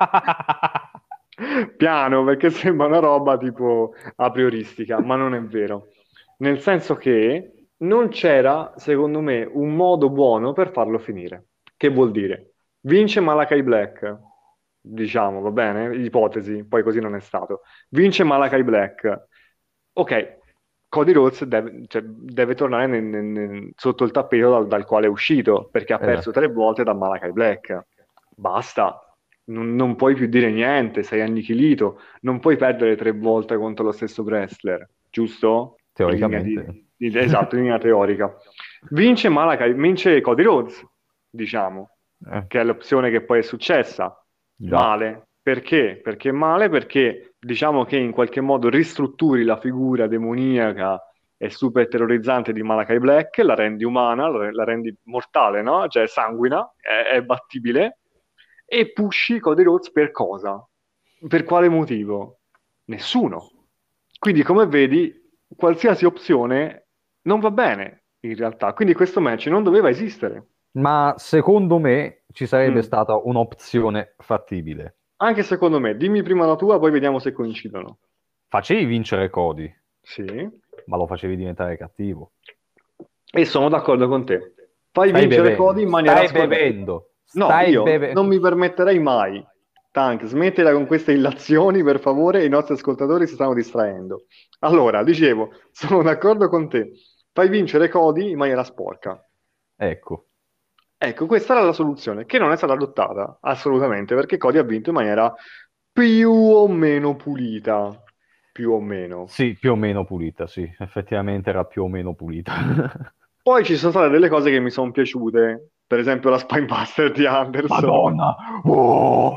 Piano, perché sembra una roba tipo a prioristica, ma non è vero. Nel senso che non c'era, secondo me, un modo buono per farlo finire. Che vuol dire? Vince Malakai Black, diciamo, va bene? Ipotesi, poi così non è stato. Vince Malakai Black. Ok, Cody Rhodes deve, cioè, deve tornare nel- nel- nel- sotto il tappeto dal, dal quale è uscito, perché ha perso Esatto. tre volte da Malakai Black. Basta, non, non puoi più dire niente, sei annichilito, non puoi perdere tre volte contro lo stesso wrestler, giusto? In linea di, Teoricamente. di- esatto, in linea teorica. Vince Malakai, vince Cody Rhodes, diciamo, Eh, che è l'opzione che poi è successa. già. Male. Perché? Perché male? Perché diciamo che in qualche modo ristrutturi la figura demoniaca e super terrorizzante di Malakai Black, la rendi umana, la la rendi mortale, no? Cioè sanguina, è, è battibile, e pushi Cody Rhodes per cosa? Per quale motivo? Nessuno. Quindi, come vedi, qualsiasi opzione non va bene in realtà. Quindi questo match non doveva esistere. Ma secondo me ci sarebbe Mm. stata un'opzione fattibile. Anche secondo me, dimmi prima la tua, poi vediamo se coincidono. Facevi vincere Cody, Sì. ma lo facevi diventare cattivo. E sono d'accordo con te. Fai Stai vincere Cody bevendo, in maniera stai scorretta. bevendo, No, stai io non bevendo. mi permetterei mai. Tank, smettila con queste illazioni, per favore, i nostri ascoltatori si stanno distraendo. Allora, dicevo, sono d'accordo con te. Fai vincere Cody in maniera sporca. Ecco. Ecco, questa era la soluzione, che non è stata adottata, assolutamente, perché Cody ha vinto in maniera più o meno pulita. Più o meno. Sì, più o meno pulita, sì, effettivamente era più o meno pulita. Poi ci sono state delle cose che mi sono piaciute, per esempio la Spinebuster di Anderson. Madonna! Oh!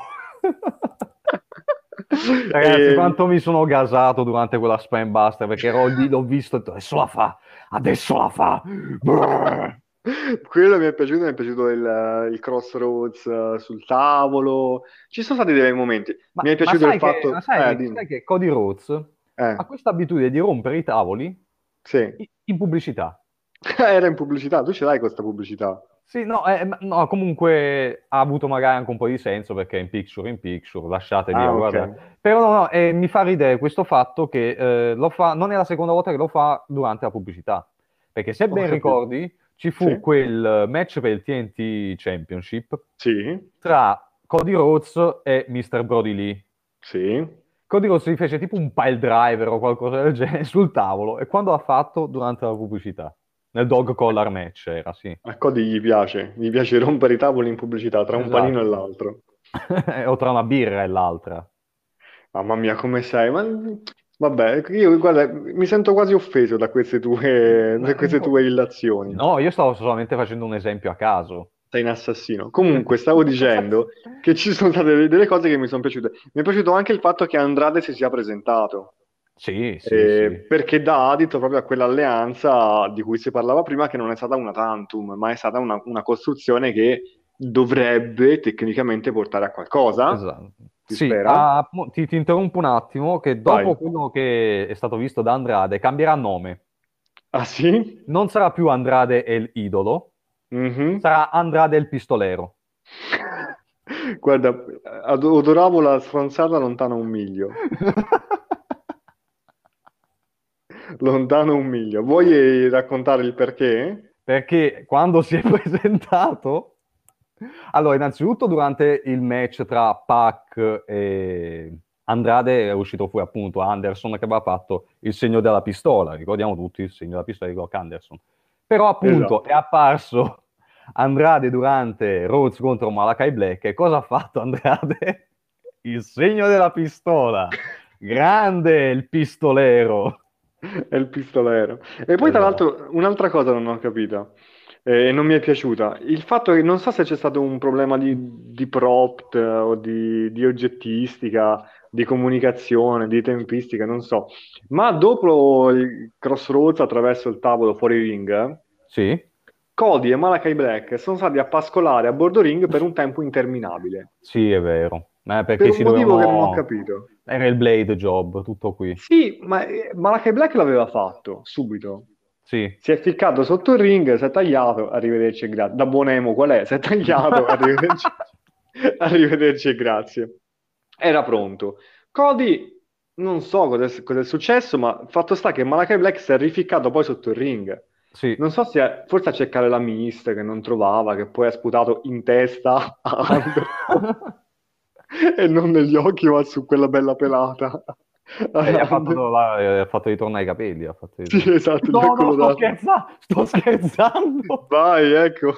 Ragazzi, E... quanto mi sono gasato durante quella Spam Buster perché ero lì, l'ho visto e ho detto, adesso la fa, adesso la fa. Brrr. Quello mi è piaciuto, mi è piaciuto il, il Crossroads eh, sul tavolo. Ci sono stati dei bei momenti. Mi Ma, è ma piaciuto il sai che, ma fatto... Eh, sai, sai dimmi. che Cody Rhodes Eh, ha questa abitudine di rompere i tavoli sì. i- in pubblicità. Era in pubblicità, tu ce l'hai questa pubblicità. Sì, no, eh, ma- no, comunque ha avuto magari anche un po' di senso perché in picture in picture, lasciate via, Ah, ok. guarda. Però no, no, eh, mi fa ridere questo fatto che eh, lo fa, non è la seconda volta che lo fa durante la pubblicità. Perché se Ho ben capito. ricordi, ci Sì, fu quel match per il T N T Championship sì, tra Cody Rhodes e mister Brody Lee. sì. Cody Rhodes gli fece tipo un pile driver o qualcosa del genere sul tavolo. E quando l'ha fatto? Durante la pubblicità. Nel dog collar match era, sì. A Cody gli piace, gli piace rompere i tavoli in pubblicità tra un panino e Esatto. l'altro. O tra una birra e l'altra. Mamma mia, come sei? Ma vabbè, io guarda, mi sento quasi offeso da queste tue, da Ma- queste tue illazioni. No, io stavo solamente facendo un esempio a caso. Sei un assassino. Comunque, stavo dicendo che ci sono state delle, delle cose che mi sono piaciute. Mi è piaciuto anche il fatto che Andrade si sia presentato. Sì, sì, sì. Eh, perché dà adito proprio a quell'alleanza di cui si parlava prima, che non è stata una tantum, ma è stata una, una costruzione che dovrebbe tecnicamente portare a qualcosa. Esatto. Si Sì, spera. ah, mo- ti, ti interrompo un attimo, che dopo Vai. quello che è stato visto da Andrade cambierà nome. Ah sì? Non sarà più Andrade e l'idolo, Mhm. sarà Andrade il pistolero. Guarda, ad- odoravo la stronzata lontano un miglio. Lontano un miglio. Vuoi raccontare il perché? Perché quando si è presentato... Allora, innanzitutto durante il match tra Pac e Andrade è uscito fuori appunto Anderson che aveva fatto il segno della pistola, ricordiamo tutti il segno della pistola di Brock Anderson. Però appunto è Esatto. apparso Andrade durante Rhodes contro Malakai Black e cosa ha fatto Andrade? Il segno della pistola. Grande il pistolero. È il pistolero. E poi, tra Esatto. l'altro, un'altra cosa non ho capito eh, e non mi è piaciuta. Il fatto che non so se c'è stato un problema di, di prompt eh, o di, di oggettistica, di comunicazione, di tempistica, non so. Ma dopo il crossroads attraverso il tavolo fuori ring, Sì? Cody e Malachi Black sono stati a pascolare a bordo ring per un tempo interminabile. Sì, è vero. Ma Per perché un si motivo che non ho dovevano... capito. Era il Blade Job, tutto qui. Sì, ma eh, Malachi Black l'aveva fatto subito. Sì. Si è ficcato sotto il ring, si è tagliato, arrivederci e grazie. Da buon emo qual è? Si è tagliato, arrivederci, arrivederci e grazie. Era pronto. Cody, non so cosa è, cosa è successo, ma fatto sta che Malachi Black si è rificcato poi sotto il ring. Sì. Non so se è, forse a cercare la mist che non trovava, che poi ha sputato in testa a Anderson e non negli occhi, ma su quella bella pelata. E gli ha Ander- fatto, la- gli ha fatto ritornare i capelli. Ha fatto Sì, ritornare... esatto, gli ha No, no, sto colorato. scherzando! Sto scherzando! Vai, ecco.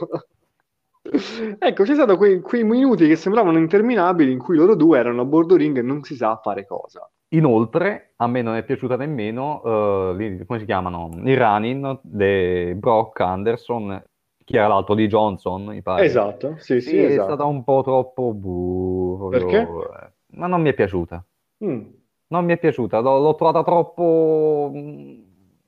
Ecco, c'è stato quei, quei minuti che sembravano interminabili in cui loro due erano a bordo ring e non si sa fare cosa. Inoltre, a me non è piaciuta nemmeno, eh, lì- come si chiamano? Il running di Brock Anderson, chi era l'altro di Johnson, mi pare. Esatto, sì, sì, Sì, è stata esatto. un po' troppo... buh, Perché? proprio, eh, ma non mi è piaciuta. Mm. Non mi è piaciuta, l'ho, l'ho trovata troppo... mm,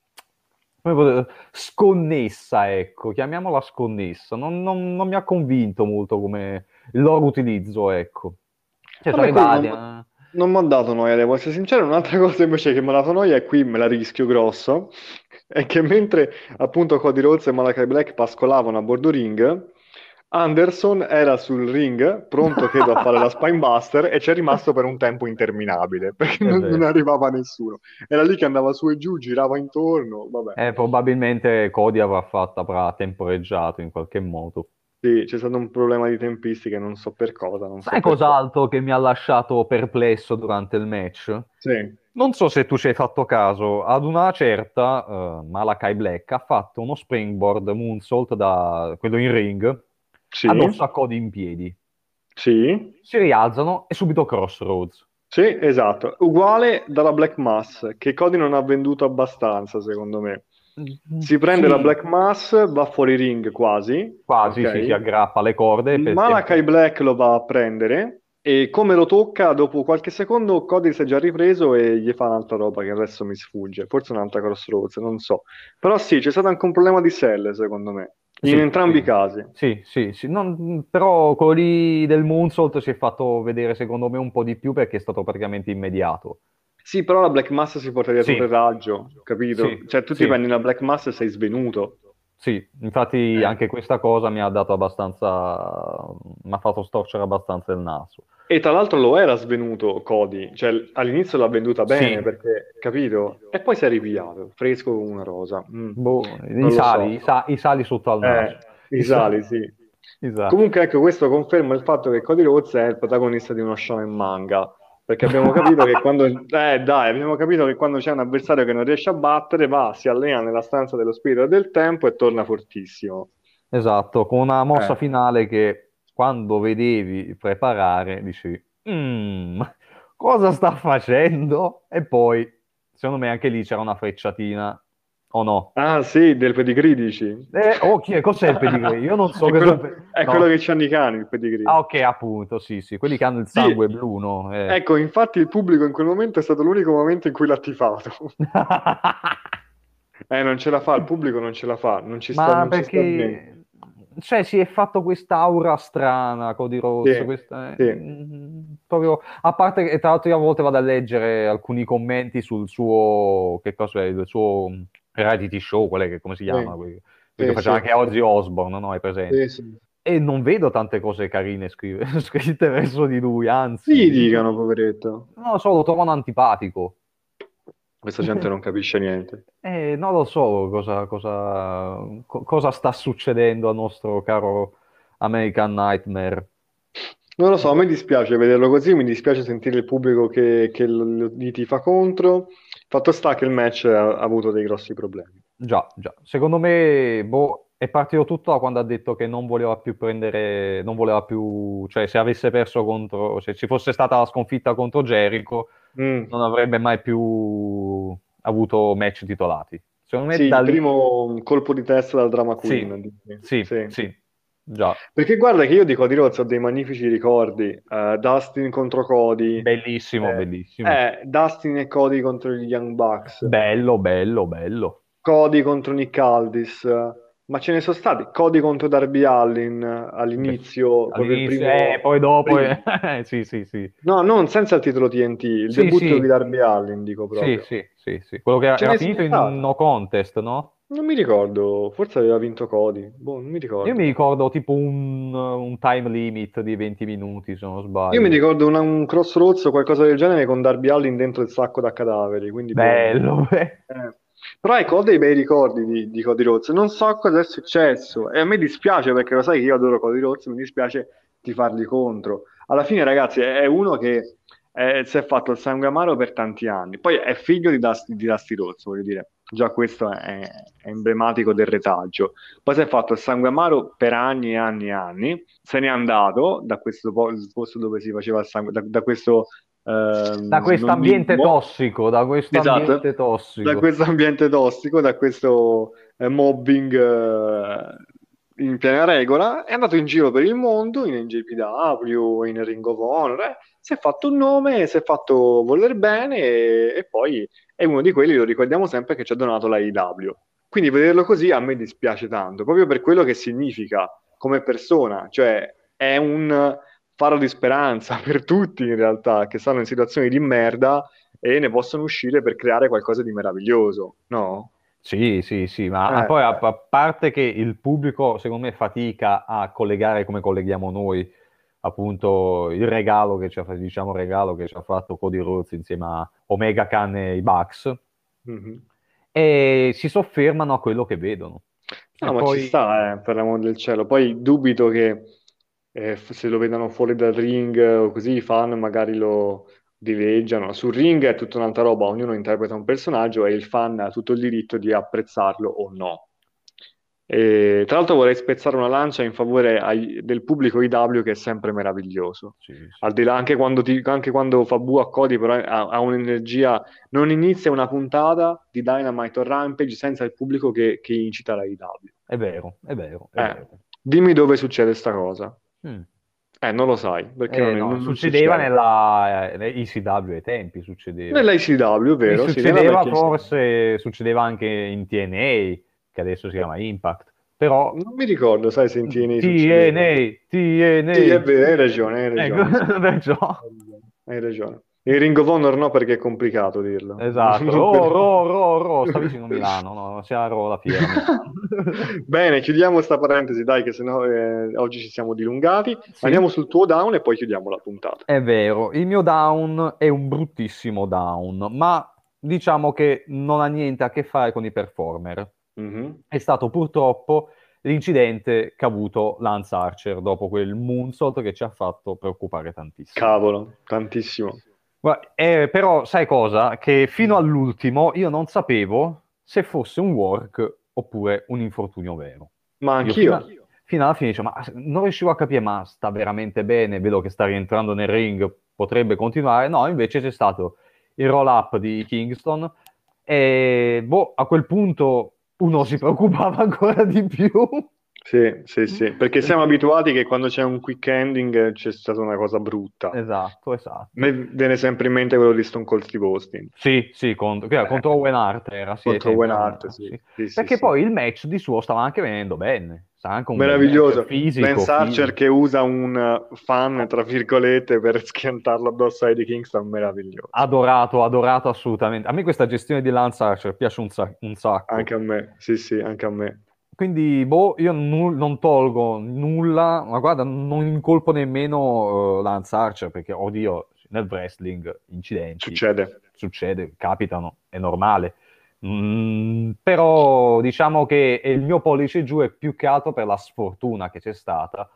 come poter- sconnessa, ecco, chiamiamola sconnessa. Non, non- non mi ha convinto molto come il loro utilizzo, ecco. Cioè, A sono me quello arrivati... non, eh. non mi ha dato noia, devo essere sincero. Un'altra cosa invece che mi ha dato noia, e qui me la rischio grosso, è che mentre appunto Cody Rhodes e Malachi Black pascolavano a bordo ring, Anderson era sul ring, pronto credo a fare la Spinebuster, e c'è rimasto per un tempo interminabile, perché È non, non vero. arrivava nessuno. Era lì che andava su e giù, girava intorno, vabbè. Eh, probabilmente Cody avrà fatto, avrà temporeggiato in qualche modo. Sì, c'è stato un problema di tempistica, non so per cosa, non so Sai per cosa. cos'altro che mi ha lasciato perplesso durante il match? Sì, Non so se tu ci hai fatto caso, ad una certa, eh, Malachi Black ha fatto uno springboard moonsault da quello in ring addosso sì, a Cody in piedi. sì. Si rialzano e subito Crossroads. Sì, esatto. Uguale dalla Black Mass, che Cody non ha venduto abbastanza, secondo me. Mm, Si prende la sì, Black Mass, va fuori ring quasi, quasi sì, si ok? aggrappa alle corde per Malachi tempo. Black lo va a prendere e come lo tocca, dopo qualche secondo, Cody si è già ripreso e gli fa un'altra roba che adesso mi sfugge. Forse un'altra Crossroads, non so. Però sì, c'è stato anche un problema di selle, secondo me, in Sì, entrambi i sì, casi. sì, sì, sì. Non- però quello lì del moonsault si è fatto vedere secondo me un po' di più perché è stato praticamente immediato. Sì, però la Black Mass si porta dietro il Sì, raggio, capito? sì, Cioè, tu ti sì, prendi una Black Mass e sei svenuto. sì. Infatti Eh. anche questa cosa mi ha dato abbastanza, mi ha fatto storcere abbastanza il naso. E tra l'altro lo era svenuto Cody, cioè all'inizio l'ha venduta bene Sì, perché, capito? E poi si è ripigliato, fresco come una rosa. Mm, boh, i non lo sali, i, so. sa- i sali sotto al naso. Eh, i I sa- sali, sì. i sa- Comunque, ecco, questo conferma il fatto che Cody Rhodes è il protagonista di uno shonen manga. Perché abbiamo capito che quando, eh, dai, abbiamo capito che quando c'è un avversario che non riesce a battere, va, si allena nella stanza dello spirito e del tempo e torna fortissimo. Esatto, con una mossa Eh. finale che quando vedevi preparare dici, "Mm, cosa sta facendo?" E poi, secondo me, anche lì c'era una frecciatina, o no? Ah, sì, del pedigree dici? Eh, oh, chi è? Cos'è il pedigree? Io non so È cosa... quello, è quello No. che c'hanno i cani, il Ah, pedigree. ok, appunto, sì, sì, quelli che hanno il Sì, sangue blu, no? Eh. ecco, infatti il pubblico in quel momento è stato l'unico momento in cui l'ha tifato. Eh, non ce la fa, il pubblico non ce la fa, non ci sta, Ma non ci sta niente. perché, cioè, si è fatto quest'aura strana, Cody Rhodes, Sì, questa, eh, sì, mm, proprio, a parte che tra l'altro io a volte vado a leggere alcuni commenti sul suo, che cosa è, il suo reality show, quelle che, come si chiama, sì, quelli, quelli che sì, faceva sì, anche Ozzy Osbourne, no? Hai presente? sì, sì. E non vedo tante cose carine scrive- scritte verso di lui, Sì, gli anzi, dicano, poveretto. non lo so, lo trovano antipatico. Questa gente non capisce niente. Eh, non lo so cosa, cosa- co- cosa sta succedendo al nostro caro American Nightmare. Non lo so, a me dispiace vederlo così, mi dispiace sentire il pubblico che, che lo- gli tifa contro. Fatto sta che il match ha, ha avuto dei grossi problemi. Già, già. Secondo me, boh, è partito tutto da quando ha detto che non voleva più prendere, non voleva più, cioè se avesse perso contro, se ci fosse stata la sconfitta contro Jericho, Mm. non avrebbe mai più avuto match titolati. Secondo Sì, me da il lì, primo colpo di testa dal drama sì, queen. Dici? sì, Sì. sì, già. Perché guarda che io di Cody Rhodes ho dei magnifici ricordi. Eh, Dustin contro Cody, Bellissimo, eh, bellissimo. eh, Dustin e Cody contro gli Young Bucks, Bello, bello, bello. Cody contro Nick Aldis. Ma ce ne sono stati Cody contro Darby Allin Beh, all'inizio, proprio il all'inizio, eh, primo, poi dopo, primo. eh, sì, sì, sì. No, non senza il titolo T N T, il Sì, debutto di sì, Darby Allin, dico sì, proprio. sì, sì, sì. Quello che Ce era ne sono finito in stati. no contest, no? Non mi ricordo, forse aveva vinto Cody. Boh, non mi Io mi ricordo. ricordo tipo un, un time limit di venti minuti, se non Io mi sbaglio. ricordo una- un crossroads o qualcosa del genere con Darby Allin dentro il sacco da cadaveri, quindi boh. Bello, beh. Eh. Però ecco, ho dei bei ricordi di, di Cody Rhodes. Non so cosa è successo e a me dispiace perché lo sai che io adoro Cody Rhodes, mi dispiace di fargli contro. Alla fine, ragazzi, è uno che eh, si è fatto il sangue amaro per tanti anni. Poi è figlio di Dusty, di Dusty Rhodes, voglio dire. Già questo è, è emblematico del retaggio. Poi si è fatto il sangue amaro per anni e anni e anni. Se n'è andato da questo po- posto dove si faceva il sangue, da, da questo Da ehm, questo ambiente nonnismo. tossico, da questo Esatto, ambiente da tossico. questo ambiente tossico, da questo eh, mobbing eh, in piena regola, è andato in giro per il mondo, in N J P W, in Ring of Honor, eh, si è fatto un nome, si è fatto voler bene e, e poi è uno di quelli, lo ricordiamo sempre, che ci ha donato la A E W. Quindi vederlo così a me dispiace tanto, proprio per quello che significa come persona, cioè è un faro di speranza per tutti in realtà che stanno in situazioni di merda e ne possono uscire per creare qualcosa di meraviglioso, no? Sì, sì, sì, ma ah, Eh, poi a, a parte che il pubblico, secondo me, fatica a collegare come colleghiamo noi, appunto, il regalo che ci ha fatto, diciamo, regalo che ci ha fatto Cody Rhodes insieme a Omega Khan e i Bucks, mhm. e si soffermano a quello che vedono. E No, ma ci poi, sta, eh, per l'amor del cielo. Poi dubito che eh, f- se lo vedano fuori dal ring eh, o così i fan magari lo dileggiano. Sul ring è tutta un'altra roba, ognuno interpreta un personaggio e il fan ha tutto il diritto di apprezzarlo o no. E, tra l'altro vorrei spezzare una lancia in favore ai- del pubblico I W che è sempre meraviglioso. sì, sì, Al di là, sì, anche quando, ti- anche quando fa bu a Cody, però ha, ha un'energia. Non inizia una puntata di Dynamite o Rampage senza il pubblico che, che incita la I W. è vero, è vero, è Eh, vero. dimmi dove succede sta cosa. Mm. Eh, non lo sai, perché Eh, non, è- no, non- non succedeva succede. nella eh, I C W ai tempi, succedeva. Nell'I C W, Mi vero? Sì, nella succedeva vecchia I C W. forse, succedeva anche in T N A, che adesso si chiama Impact, però Non mi ricordo, sai se in T N A succedeva. T N A, Sì, è T N A, vero, hai ragione, hai ecco, ragione, sì. perciò, Hai ragione. Hai ragione. Il Ring of Honor no, perché è complicato dirlo. esatto, Non Ro, per- Ro, Ro, Ro, sta vicino Milano, no, sia a Ro la fiera a Milano. Bene, chiudiamo sta parentesi, dai, che sennò eh, oggi ci siamo dilungati. Sì, Andiamo sul tuo down e poi chiudiamo la puntata. è vero, il mio down è un bruttissimo down, ma diciamo che non ha niente a che fare con i performer. Mhm. È stato purtroppo l'incidente che ha avuto Lance Archer dopo quel moonsault che ci ha fatto preoccupare tantissimo. Cavolo, tantissimo. Guarda, eh, però sai cosa? Che fino Mm. all'ultimo io non sapevo se fosse un work oppure un infortunio vero. Ma Io fino, a- anch'io. fino alla fine dicevo, ma non riuscivo a capire, ma sta veramente bene, vedo che sta rientrando nel ring, potrebbe continuare. No, invece c'è stato il roll up di Kingston e boh, a quel punto uno si preoccupava ancora di più. Sì, sì, sì, perché siamo Perché... abituati che quando c'è un quick ending eh, c'è stata una cosa brutta. A Esatto, me esatto. viene sempre in mente quello di Stone Cold Steve Austin. Sì, sì, contro, che era Eh, contro Owen Hart era, sì, ai contro tempi Owen era Hart, Owen- sì, sì. sì, sì, Perché sì. poi il match di suo stava anche venendo bene, stava anche un bel match, Meraviglioso. fisico, Lance Archer fisico. che usa un uh, fan, tra virgolette, per schiantarlo addosso a Eddie Kingston, meraviglioso. Adorato, adorato assolutamente. A me questa gestione di Lance Archer piace un, sa- un sacco. Anche a me, sì, sì, anche a me. Quindi, boh, io nu- non tolgo nulla, ma guarda, non incolpo nemmeno eh, Lance Archer, perché, oddio, nel wrestling incidenti Succede. succede, capitano, è normale. Mm, però diciamo che il mio pollice giù è più che altro per la sfortuna che c'è stata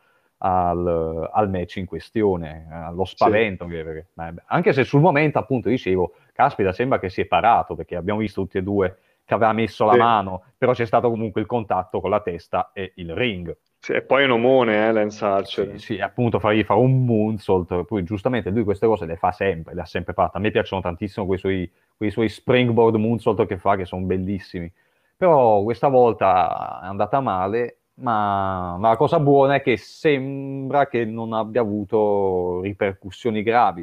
al, al match in questione, eh, allo Sì, spavento, che- che- ma- anche se sul momento appunto dicevo, caspita, sembra che si è parato, perché abbiamo visto tutti e due che aveva messo la sì. mano, però c'è stato comunque il contatto con la testa e il ring. Sì, e poi è un omone, eh, Lance Sì, Archer. sì, appunto fargli fare un moonsault, poi giustamente lui queste cose le fa sempre, le ha sempre fatte. A me piacciono tantissimo quei suoi, quei suoi springboard moonsault che fa, che sono bellissimi. Però questa volta è andata male, ma, ma la cosa buona è che sembra che non abbia avuto ripercussioni gravi.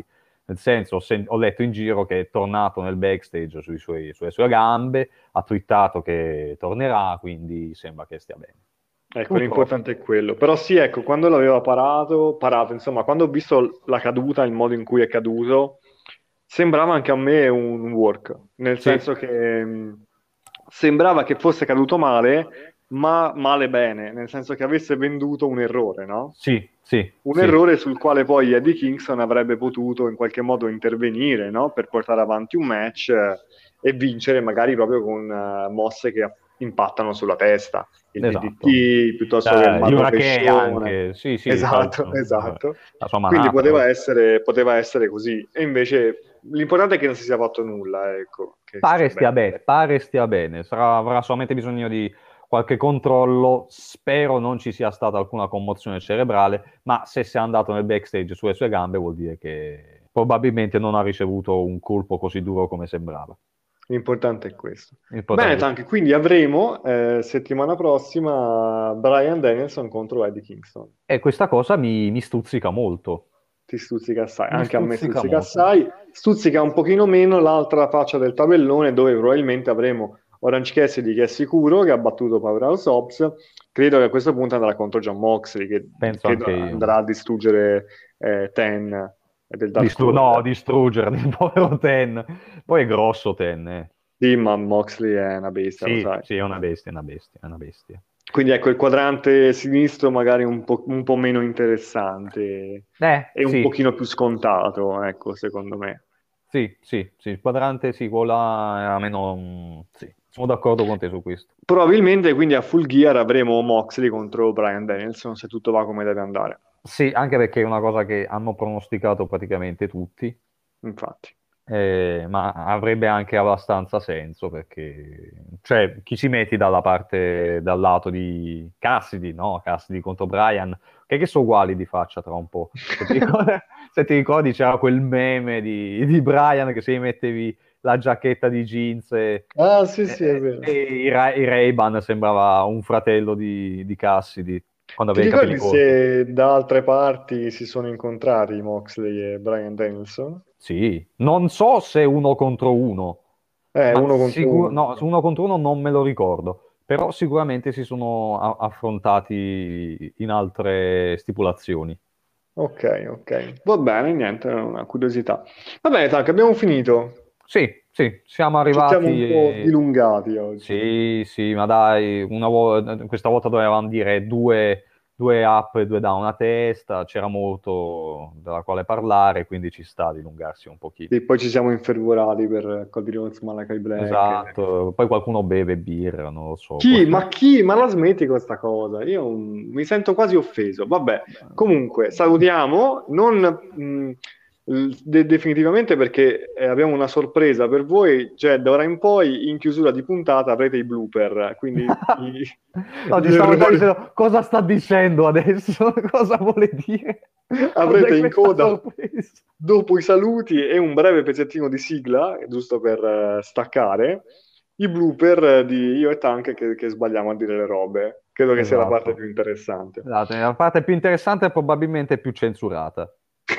Nel senso, ho, sen- ho letto in giro che è tornato nel backstage sui suoi- sulle sue gambe, ha twittato che tornerà, quindi sembra che stia bene. Ecco, Tutto. l'importante è quello. Però sì, ecco, quando l'aveva parato, parato, insomma, quando ho visto la caduta, il modo in cui è caduto, sembrava anche a me un work, nel Sì, senso che mh, sembrava che fosse caduto male, ma male bene, nel senso che avesse venduto un errore, no? sì, sì, Un sì. errore sul quale poi Eddie Kingston avrebbe potuto in qualche modo intervenire, no? Per portare avanti un match eh, e vincere magari proprio con eh, mosse che impattano sulla testa, il Esatto. D D T piuttosto che il Eh, gli Hurricane marrovescione. anche, sì, sì, fa il Esatto, suo- esatto. la sua Quindi manata. poteva essere, poteva essere così. E invece l'importante è che non si sia fatto nulla, ecco, che Pare stia stia bene. bene, pare stia bene. Sarà- avrà solamente bisogno di qualche controllo. Spero non ci sia stata alcuna commozione cerebrale, ma se sia andato nel backstage sulle sue gambe vuol dire che probabilmente non ha ricevuto un colpo così duro come sembrava. L'importante è questo. Bene, Importante. Tank, quindi avremo eh, settimana prossima Brian Danielson contro Eddie Kingston. E questa cosa mi, mi stuzzica molto. Ti stuzzica assai, Mi anche a me stuzzica stuzzica molto. assai. Stuzzica un pochino meno l'altra faccia del tabellone dove probabilmente avremo Orange Cassidy che è sicuro, che ha battuto Powerhouse Hobbs. Credo che a questo punto andrà contro John Moxley, che Penso credo anche io. andrà a distruggere eh, Ten del Dark Distru- no, Order. distruggerli, il povero Ten. Poi è grosso Ten, eh. Sì, ma Moxley è una bestia, lo Sì, sai. sì, è una bestia, è una bestia, è una bestia. Quindi ecco, il quadrante sinistro magari un po', un po' meno interessante Eh, e un sì, pochino più scontato, ecco, secondo me. sì, sì, sì, il quadrante sì, quello là era meno... mm, sì, sono d'accordo con te su questo. Probabilmente quindi a Full Gear avremo Moxley contro Brian Danielson se tutto va come deve andare. Sì, anche perché è una cosa che hanno pronosticato praticamente tutti, Infatti. eh, ma avrebbe anche abbastanza senso perché, cioè, chi ci metti dalla parte, dal lato di Cassidy, no? Cassidy contro Brian, che, che sono uguali di faccia tra un po'. Se ti ricordi, se ti ricordi c'era quel meme di, di Brian che se gli mettevi la giacchetta di jeans e, Ah, sì, sì, è e- vero. e i, Ra- i Ray-Ban sembrava un fratello di, di Cassidy quando Ti aveva i capelli ricordi corti. se da altre parti si sono incontrati Moxley e Brian Danielson? Sì, non so se uno contro uno, Eh, ma uno contro sicuro, uno. no, su uno contro uno non me lo ricordo, però sicuramente si sono a- affrontati in altre stipulazioni. Ok, ok. Va bene, niente, è una curiosità. Va bene, Tank, abbiamo finito. Sì, sì, siamo Ci siamo un po' arrivati. dilungati oggi. Sì, sì, ma dai, una vo- questa volta dovevamo dire due, due up e due down a testa, c'era molto della quale parlare, quindi ci sta di dilungarsi un pochino. E poi ci siamo infervorati per Cody Rhodes, Malachi Black. Esatto, poi qualcuno beve birra, non lo so. Chi? Ma chi? Ma la smetti con questa cosa? Io mm, mi sento quasi offeso. Vabbè, comunque, salutiamo, non mh, l- de- definitivamente perché eh, abbiamo una sorpresa per voi, cioè da ora in poi in chiusura di puntata avrete i blooper, quindi i- No, gli ti stavo già errori. dicendo cosa sta dicendo adesso, cosa vuole dire, Avrete cos'è in questa coda, sorpresa. dopo i saluti e un breve pezzettino di sigla, giusto per eh, staccare, i blooper di io e Tank che, che sbagliamo a dire le robe. Credo che sia la parte Esatto. più interessante. Esatto, la parte più interessante è probabilmente più censurata.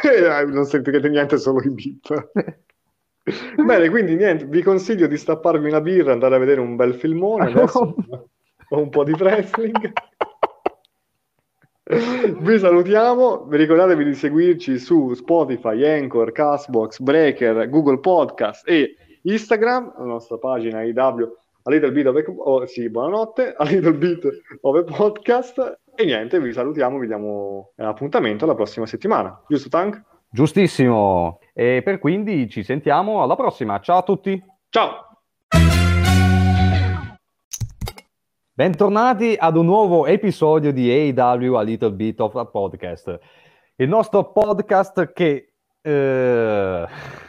Non sentirete niente, solo i beep. Bene, quindi niente, vi consiglio di stapparvi una birra, andare a vedere un bel filmone adesso, o un po' di wrestling. Vi salutiamo, vi ricordatevi di seguirci su Spotify, Anchor, Castbox, Breaker, Google Podcast e Instagram, la nostra pagina I W a Little Bit of a, oh, sì, buonanotte, a Little Bit of a Podcast e niente, vi salutiamo, vi diamo appuntamento alla prossima settimana, giusto Tank? Giustissimo. E per quindi ci sentiamo alla prossima. Ciao a tutti. Ciao! Bentornati ad un nuovo episodio di A E W A Little Bit of a Podcast. Il nostro podcast che... eh,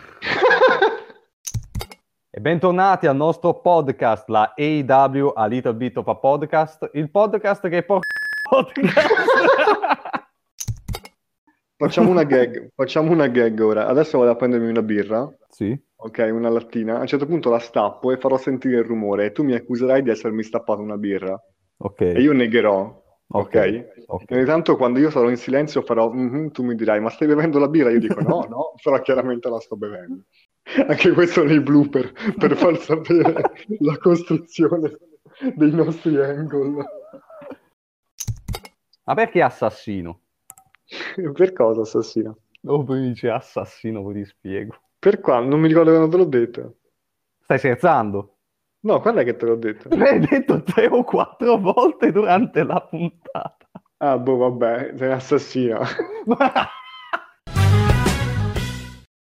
E bentornati al nostro podcast, la A E W A Little Bit of a Podcast, il podcast che porta podcast. Facciamo una gag, facciamo una gag ora. Adesso vado a prendermi una birra, Sì, ok, una lattina. A un certo punto la stappo e farò sentire il rumore e tu mi accuserai di essermi stappato una birra. ok. E io negherò. ok? Ok, ok. E ogni tanto quando io sarò in silenzio farò, "Mhm", tu mi dirai, ma stai bevendo la birra? Io dico, no, no, però chiaramente la sto bevendo. Anche questo nei blooper, per far sapere la costruzione dei nostri angle. Ma perché assassino? Per cosa, assassino? Dopo mi dice assassino, poi ti spiego. Per quando? Non mi ricordo che non te l'ho detto. Stai scherzando? No, quando è che te l'ho detto? L'hai detto tre o quattro volte durante la puntata. Ah, boh, vabbè, sei un assassino.